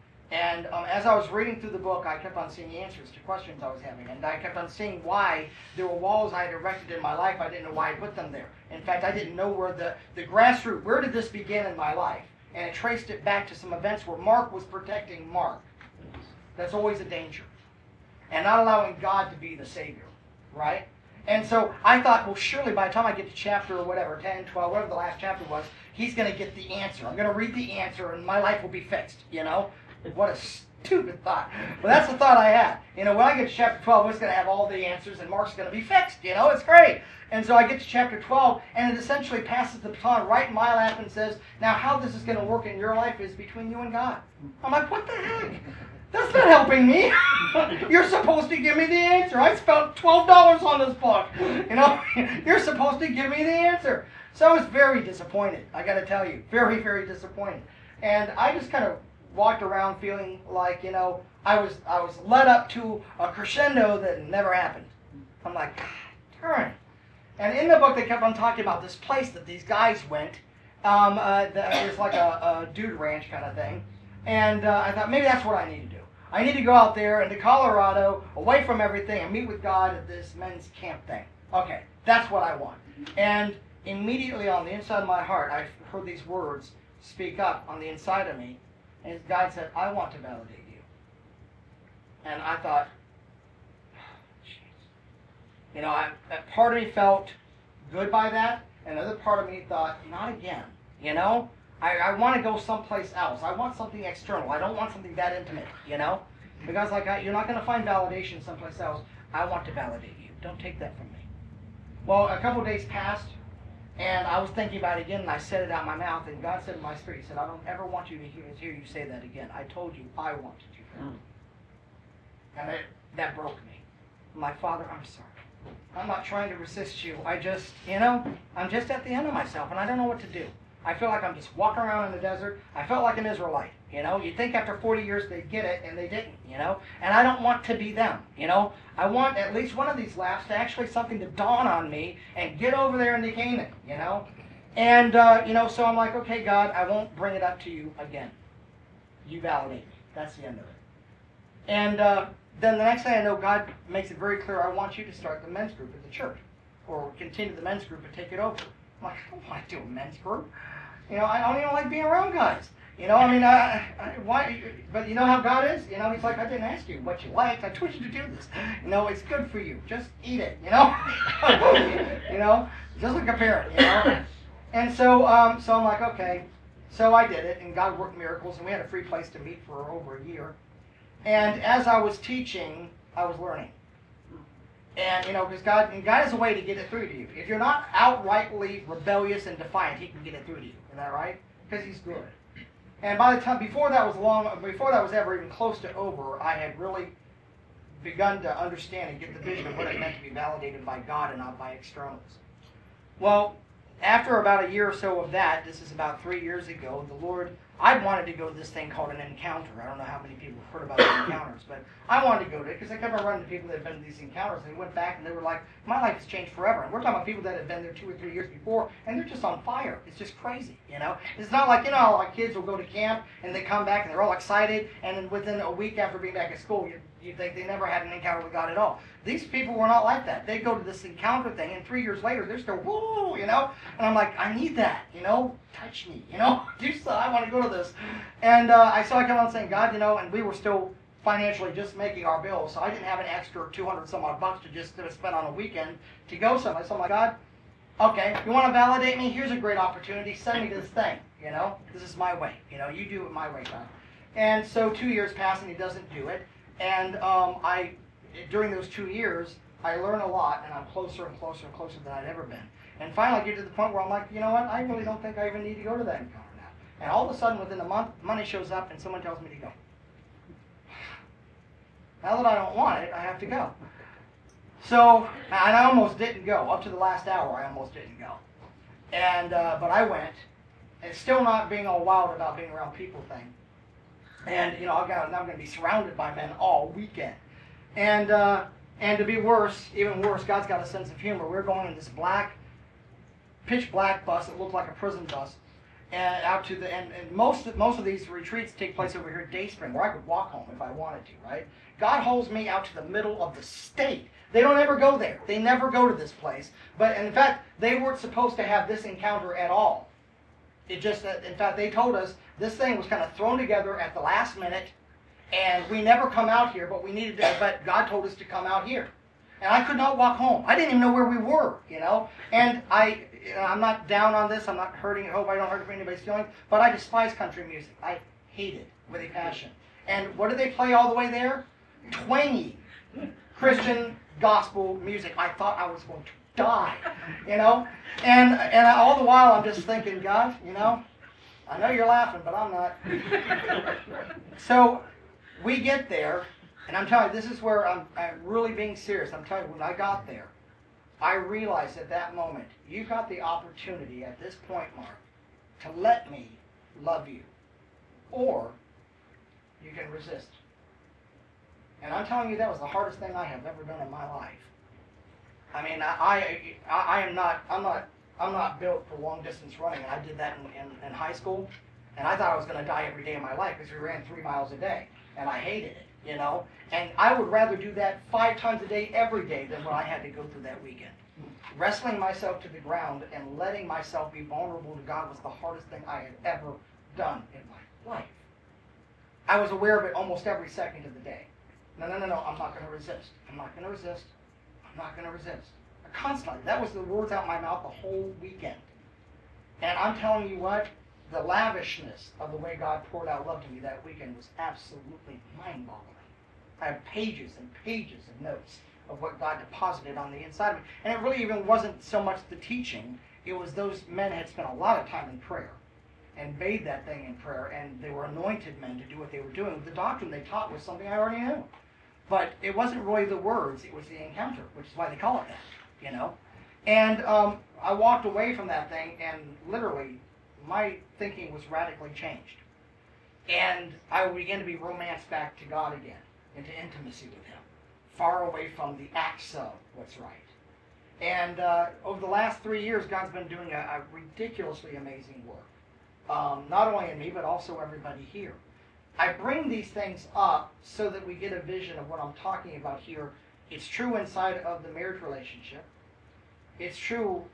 And um, as I was reading through the book, I kept on seeing answers to questions I was having. And I kept on seeing why there were walls I had erected in my life. I didn't know why I put them there. In fact, I didn't know where the, the grassroots, where did this begin in my life? And it traced it back to some events where Mark was protecting Mark. That's always a danger. And not allowing God to be the Savior, right? And so I thought, well, surely by the time I get to chapter or whatever, ten, twelve, whatever the last chapter was, he's going to get the answer. I'm going to read the answer and my life will be fixed, you know? What a stupid thought. Well, that's the thought I had. You know, when I get to chapter twelve, it's going to have all the answers and Mark's going to be fixed, you know? It's great. And so I get to chapter twelve, and it essentially passes the baton right in my lap and says, now how this is going to work in your life is between you and God. I'm like, what the heck? That's not helping me. You're supposed to give me the answer. I spent twelve dollars on this book. You know, you're supposed to give me the answer. So I was very disappointed, I got to tell you. Very, very disappointed. And I just kind of walked around feeling like, you know, I was I was led up to a crescendo that never happened. I'm like, God, darn. And in the book, they kept on talking about this place that these guys went. Um, uh, it was like a, a dude ranch kind of thing. And uh, I thought, maybe that's what I need to do. I need to go out there into Colorado, away from everything, and meet with God at this men's camp thing. Okay, that's what I want. And immediately on the inside of my heart, I heard these words speak up on the inside of me. And God said, I want to validate you. And I thought, oh, jeez. You know, I, that part of me felt good by that. And another part of me thought, not again. You know? I, I want to go someplace else. I want something external. I don't want something that intimate, you know? Because like I, you're not going to find validation someplace else. I want to validate you. Don't take that from me. Well, a couple of days passed, and I was thinking about it again, and I said it out my mouth, and God said in my spirit, He said, I don't ever want you to hear, hear you say that again. I told you I wanted you. Mm. And it, that broke me. I'm like, Father, I'm sorry. I'm not trying to resist you. I just, you know, I'm just at the end of myself, and I don't know what to do. I feel like I'm just walking around in the desert. I felt like an Israelite, you know. You'd think after forty years they'd get it, and they didn't, you know. And I don't want to be them, you know. I want at least one of these laps to actually something to dawn on me and get over there into Canaan, you know. And, uh, you know, so I'm like, okay, God, I won't bring it up to you again. You validate me. That's the end of it. And uh, then the next thing I know, God makes it very clear, I want you to start the men's group at the church, or continue the men's group and take it over. I'm like, I don't want to do a men's group. You know, I don't even like being around guys. You know, I mean, I, I, why? But you know how God is? You know, He's like, I didn't ask you what you liked. I told you to do this. You know, it's good for you. Just eat it. You know, you know, just like a parent. You know, and so, um, so I'm like, okay. So I did it, and God worked miracles, and we had a free place to meet for over a year. And as I was teaching, I was learning. And, you know, because God, and God has a way to get it through to you. If you're not outrightly rebellious and defiant, He can get it through to you. Isn't that right? Because He's good. And by the time, before that was long, before that was ever even close to over, I had really begun to understand and get the vision of what it meant to be validated by God and not by externals. Well, after about a year or so of that, this is about three years ago, the Lord, I wanted to go to this thing called an encounter. I don't know how many people have heard about encounters, but I wanted to go to it because I kept on running to people that had been to these encounters, and they went back and they were like, my life has changed forever. And we're talking about people that had been there two or three years before, and they're just on fire. It's just crazy, you know? It's not like, you know, how like kids will go to camp and they come back and they're all excited, and then within a week after being back at school, you, you think they never had an encounter with God at all. These people were not like that. They go to this encounter thing, and three years later, they're still, woo, you know? And I'm like, I need that, you know? Touch me, you know? Do something. I want to go to this. And uh, I so I kept on saying, God, you know, and we were still financially just making our bills, so I didn't have an extra two hundred some odd bucks to just to spend on a weekend to go somewhere. So I'm like, God, okay, you want to validate me? Here's a great opportunity. Send me to this thing, you know? This is my way. You know, you do it my way, God. And so two years pass, and He doesn't do it. And um, I, during those two years, I learn a lot, and I'm closer and closer and closer than I'd ever been. And finally, I get to the point where I'm like, you know what? I really don't think I even need to go to that encounter now. And all of a sudden, within a month, money shows up, and someone tells me to go. Now that I don't want it, I have to go. So, and I almost didn't go. Up to the last hour, I almost didn't go. And uh, but I went, and still not being all wild about being around people thing. And you know, I've got, I'm going to be surrounded by men all weekend. And uh, and to be worse, even worse, God's got a sense of humor. We're going in this black, pitch black bus that looked like a prison bus, and out to the and, and most of, most of these retreats take place over here at Dayspring, where I could walk home if I wanted to. Right? God holds me out to the middle of the state. They don't ever go there. They never go to this place. But in fact, they weren't supposed to have this encounter at all. It just, in fact, they told us this thing was kind of thrown together at the last minute, and we never come out here, but we needed to, but God told us to come out here. And I could not walk home. I didn't even know where we were, you know. And I, you know, I'm not down on this. I'm not hurting. I hope I don't hurt anybody's feelings. But I despise country music. I hate it with a passion. And what do they play all the way there? Twangy Christian gospel music. I thought I was going to die, you know. And and all the while I'm just thinking, God, you know, I know you're laughing, but I'm not. So we get there, and I'm telling you, this is where I'm, I'm really being serious. I'm telling you, when I got there, I realized at that moment, you got the opportunity at this point, Mark, to let me love you, or you can resist. And I'm telling you, that was the hardest thing I have ever done in my life. I mean, I, I, I am not, I'm not, I'm not built for long distance running. And I did that in, in, in high school, and I thought I was going to die every day of my life because we ran three miles a day, and I hated it, you know. And I would rather do that five times a day every day than what I had to go through that weekend. Wrestling myself to the ground and letting myself be vulnerable to God was the hardest thing I had ever done in my life. I was aware of it almost every second of the day. No, no, no, no, I'm not going to resist. I'm not going to resist. I'm not going to resist. Constantly. That was the words out of my mouth the whole weekend. And I'm telling you what, the lavishness of the way God poured out love to me that weekend was absolutely mind-boggling. I have pages and pages of notes of what God deposited on the inside of me. And it really even wasn't so much the teaching. It was those men had spent a lot of time in prayer and bathed that thing in prayer, and they were anointed men to do what they were doing. The doctrine they taught was something I already knew. But it wasn't really the words, it was the encounter, which is why they call it that, you know. And um, I walked away from that thing, and literally, my thinking was radically changed. And I began to be romanced back to God again, into intimacy with Him, far away from the acts of what's right. And uh, over the last three years, God's been doing a, a ridiculously amazing work, um, not only in me, but also everybody here. I bring these things up so that we get a vision of what I'm talking about here. It's true inside of the marriage relationship. It's true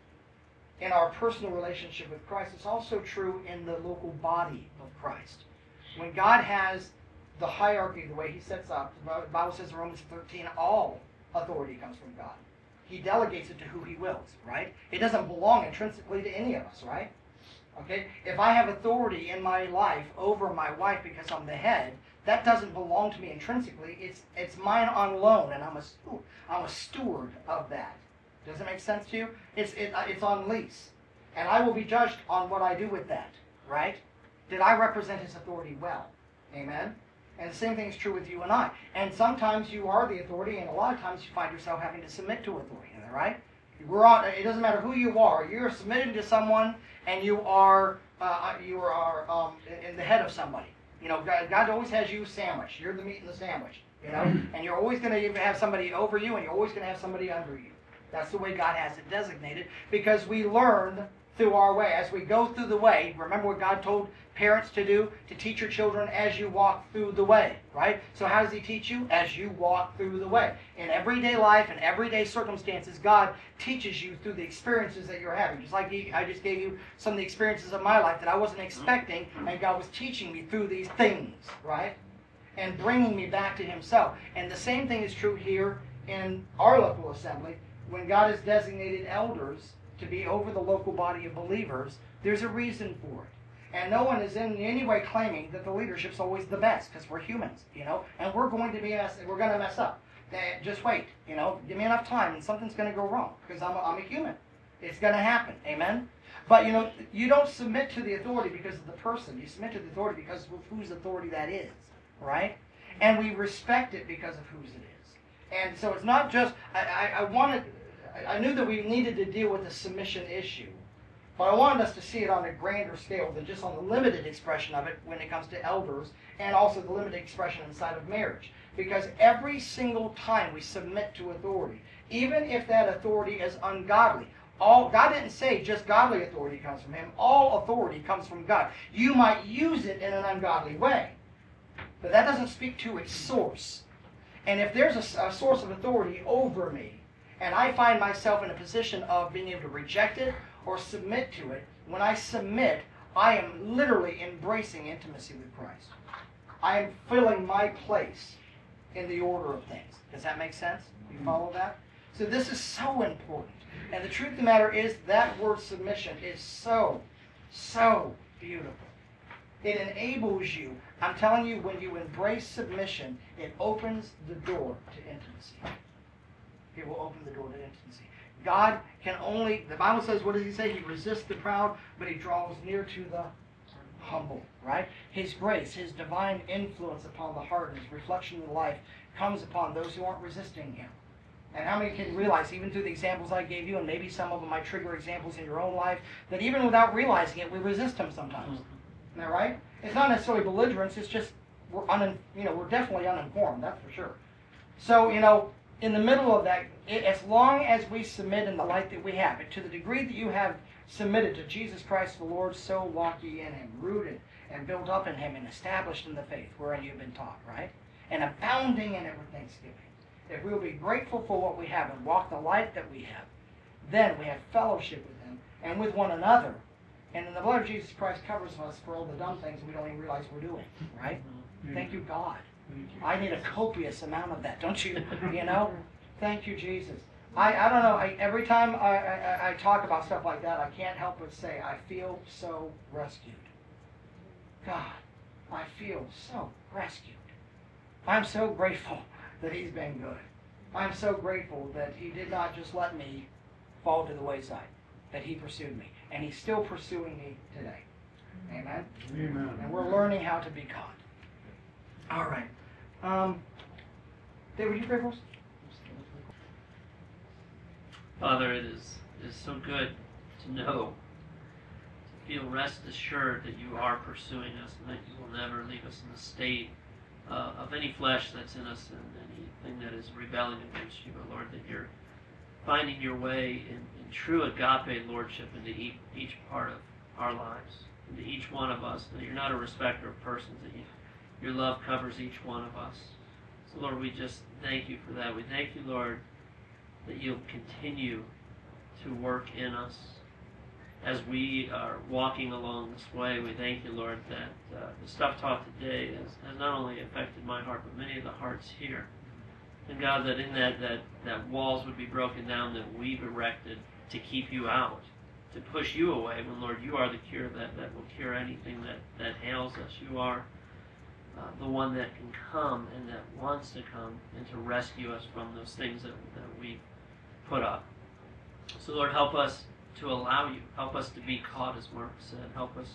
in our personal relationship with Christ. It's also true in the local body of Christ. When God has the hierarchy, the way He sets up, the Bible says in Romans thirteen, all authority comes from God. He delegates it to who He wills, right? It doesn't belong intrinsically to any of us, right? Okay? If I have authority in my life over my wife because I'm the head, that doesn't belong to me intrinsically. It's it's mine on loan, and I'm a steward, I'm a steward of that. Does it make sense to you? It's it, it's on lease, and I will be judged on what I do with that, right? Did I represent His authority well? Amen? And the same thing is true with you and I. And sometimes you are the authority, and a lot of times you find yourself having to submit to authority. Is that right? We're on, it doesn't matter who you are. You're submitting to someone, and you are uh, you are um, in the head of somebody. You know, God, God always has you sandwiched. You're the meat in the sandwich. You know, and you're always going to have somebody over you, and you're always going to have somebody under you. That's the way God has it designated, because we learn through our way. As we go through the way, remember what God told parents to do? To teach your children as you walk through the way, right? So how does He teach you? As you walk through the way. In everyday life and everyday circumstances, God teaches you through the experiences that you're having. Just like he, I just gave you some of the experiences of my life that I wasn't expecting, and God was teaching me through these things, right? And bringing me back to Himself. And the same thing is true here in our local assembly. When God has designated elders to be over the local body of believers, there's a reason for it. And no one is in any way claiming that the leadership's always the best, because we're humans, you know, and we're going to be mess, we're going to mess up. Just wait, you know, give me enough time, and something's going to go wrong, because I'm a, I'm a human. It's going to happen, amen. But you know, you don't submit to the authority because of the person. You submit to the authority because of whose authority that is, right? And we respect it because of whose it is. And so it's not just I, I, I wanted. I knew that we needed to deal with the submission issue, but I wanted us to see it on a grander scale than just on the limited expression of it when it comes to elders, and also the limited expression inside of marriage. Because every single time we submit to authority, even if that authority is ungodly, all God didn't say just godly authority comes from Him. All authority comes from God. You might use it in an ungodly way, but that doesn't speak to its source. And if there's a, a source of authority over me, and I find myself in a position of being able to reject it or submit to it, when I submit, I am literally embracing intimacy with Christ. I am filling my place in the order of things. Does that make sense? You follow that? So this is so important. And the truth of the matter is that word submission is so, so beautiful. It enables you. I'm telling you, when you embrace submission, it opens the door to intimacy. It will open the door to intimacy. God can only, the Bible says, what does He say? He resists the proud, but He draws near to the humble, right? His grace, His divine influence upon the heart, and His reflection in life comes upon those who aren't resisting Him. And how many can realize, even through the examples I gave you, and maybe some of them might trigger examples in your own life, that even without realizing it, we resist Him sometimes. Isn't that right? It's not necessarily belligerence, it's just, we're, un, you know, we're definitely uninformed, that's for sure. So, you know, in the middle of that, it, as long as we submit in the light that we have, and to the degree that you have submitted to Jesus Christ the Lord, so walk ye in Him, rooted and built up in Him, and established in the faith wherein you've been taught, right? And abounding in it with thanksgiving. If we will be grateful for what we have and walk the light that we have, then we have fellowship with Him and with one another. And then the blood of Jesus Christ covers us for all the dumb things we don't even realize we're doing, right? Mm-hmm. Thank you, God. I need a copious amount of that, don't you? You know? Thank you, Jesus. I, I don't know, I, every time I, I, I talk about stuff like that, I can't help but say, I feel so rescued. God, I feel so rescued. I'm so grateful that He's been good. I'm so grateful that He did not just let me fall to the wayside, that He pursued me. And He's still pursuing me today. Amen? Amen. And we're learning how to be caught. All right. Um, Dave, would you pray for us? Father, it is, it is so good to know, to feel rest assured that you are pursuing us and that you will never leave us in the state uh, of any flesh that's in us and anything that is rebelling against you, but Lord, that you're finding your way in, in true agape lordship into each, each part of our lives, into each one of us, that you're not a respecter of persons, that you, your love covers each one of us. So Lord, we just thank you for that. We thank you, Lord, that you'll continue to work in us as we are walking along this way. We thank you, Lord, that uh, the stuff taught today has, has not only affected my heart, but many of the hearts here. And God, that in that, that, that walls would be broken down that we've erected to keep you out, to push you away, when, Lord, you are the cure that, that will cure anything that, that ails us. You are uh, the one that can come and that wants to come and to rescue us from those things that, that we put up. So, Lord, help us to allow you. Help us to be caught, as Mark said. Help us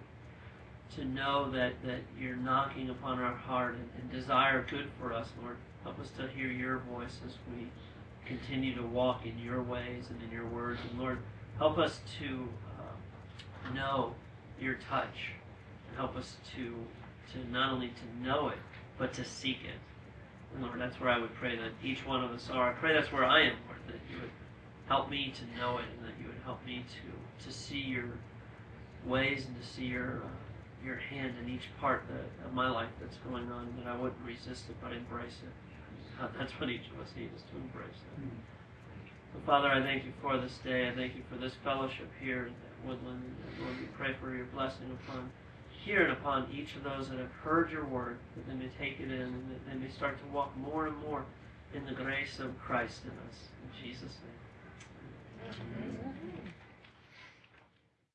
to to know that, that you're knocking upon our heart and, and desire good for us, Lord. Help us to hear your voice as we continue to walk in your ways and in your words. And, Lord, help us to uh, know your touch. And help us to, to not only to know it, but to seek it. And, Lord, that's where I would pray that each one of us are. I pray that's where I am, Lord, that you would help me to know it, and that you would help me to, to see your ways and to see your uh, your hand in each part that, of my life that's going on, that I wouldn't resist it, but embrace it. Uh, that's what each of us needs, is to embrace it. Mm-hmm. So, Father, I thank you for this day. I thank you for this fellowship here at Woodland. And, Lord, we pray for your blessing upon here and upon each of those that have heard your word, that they may take it in and that they may start to walk more and more in the grace of Christ in us. In Jesus' name. Amen.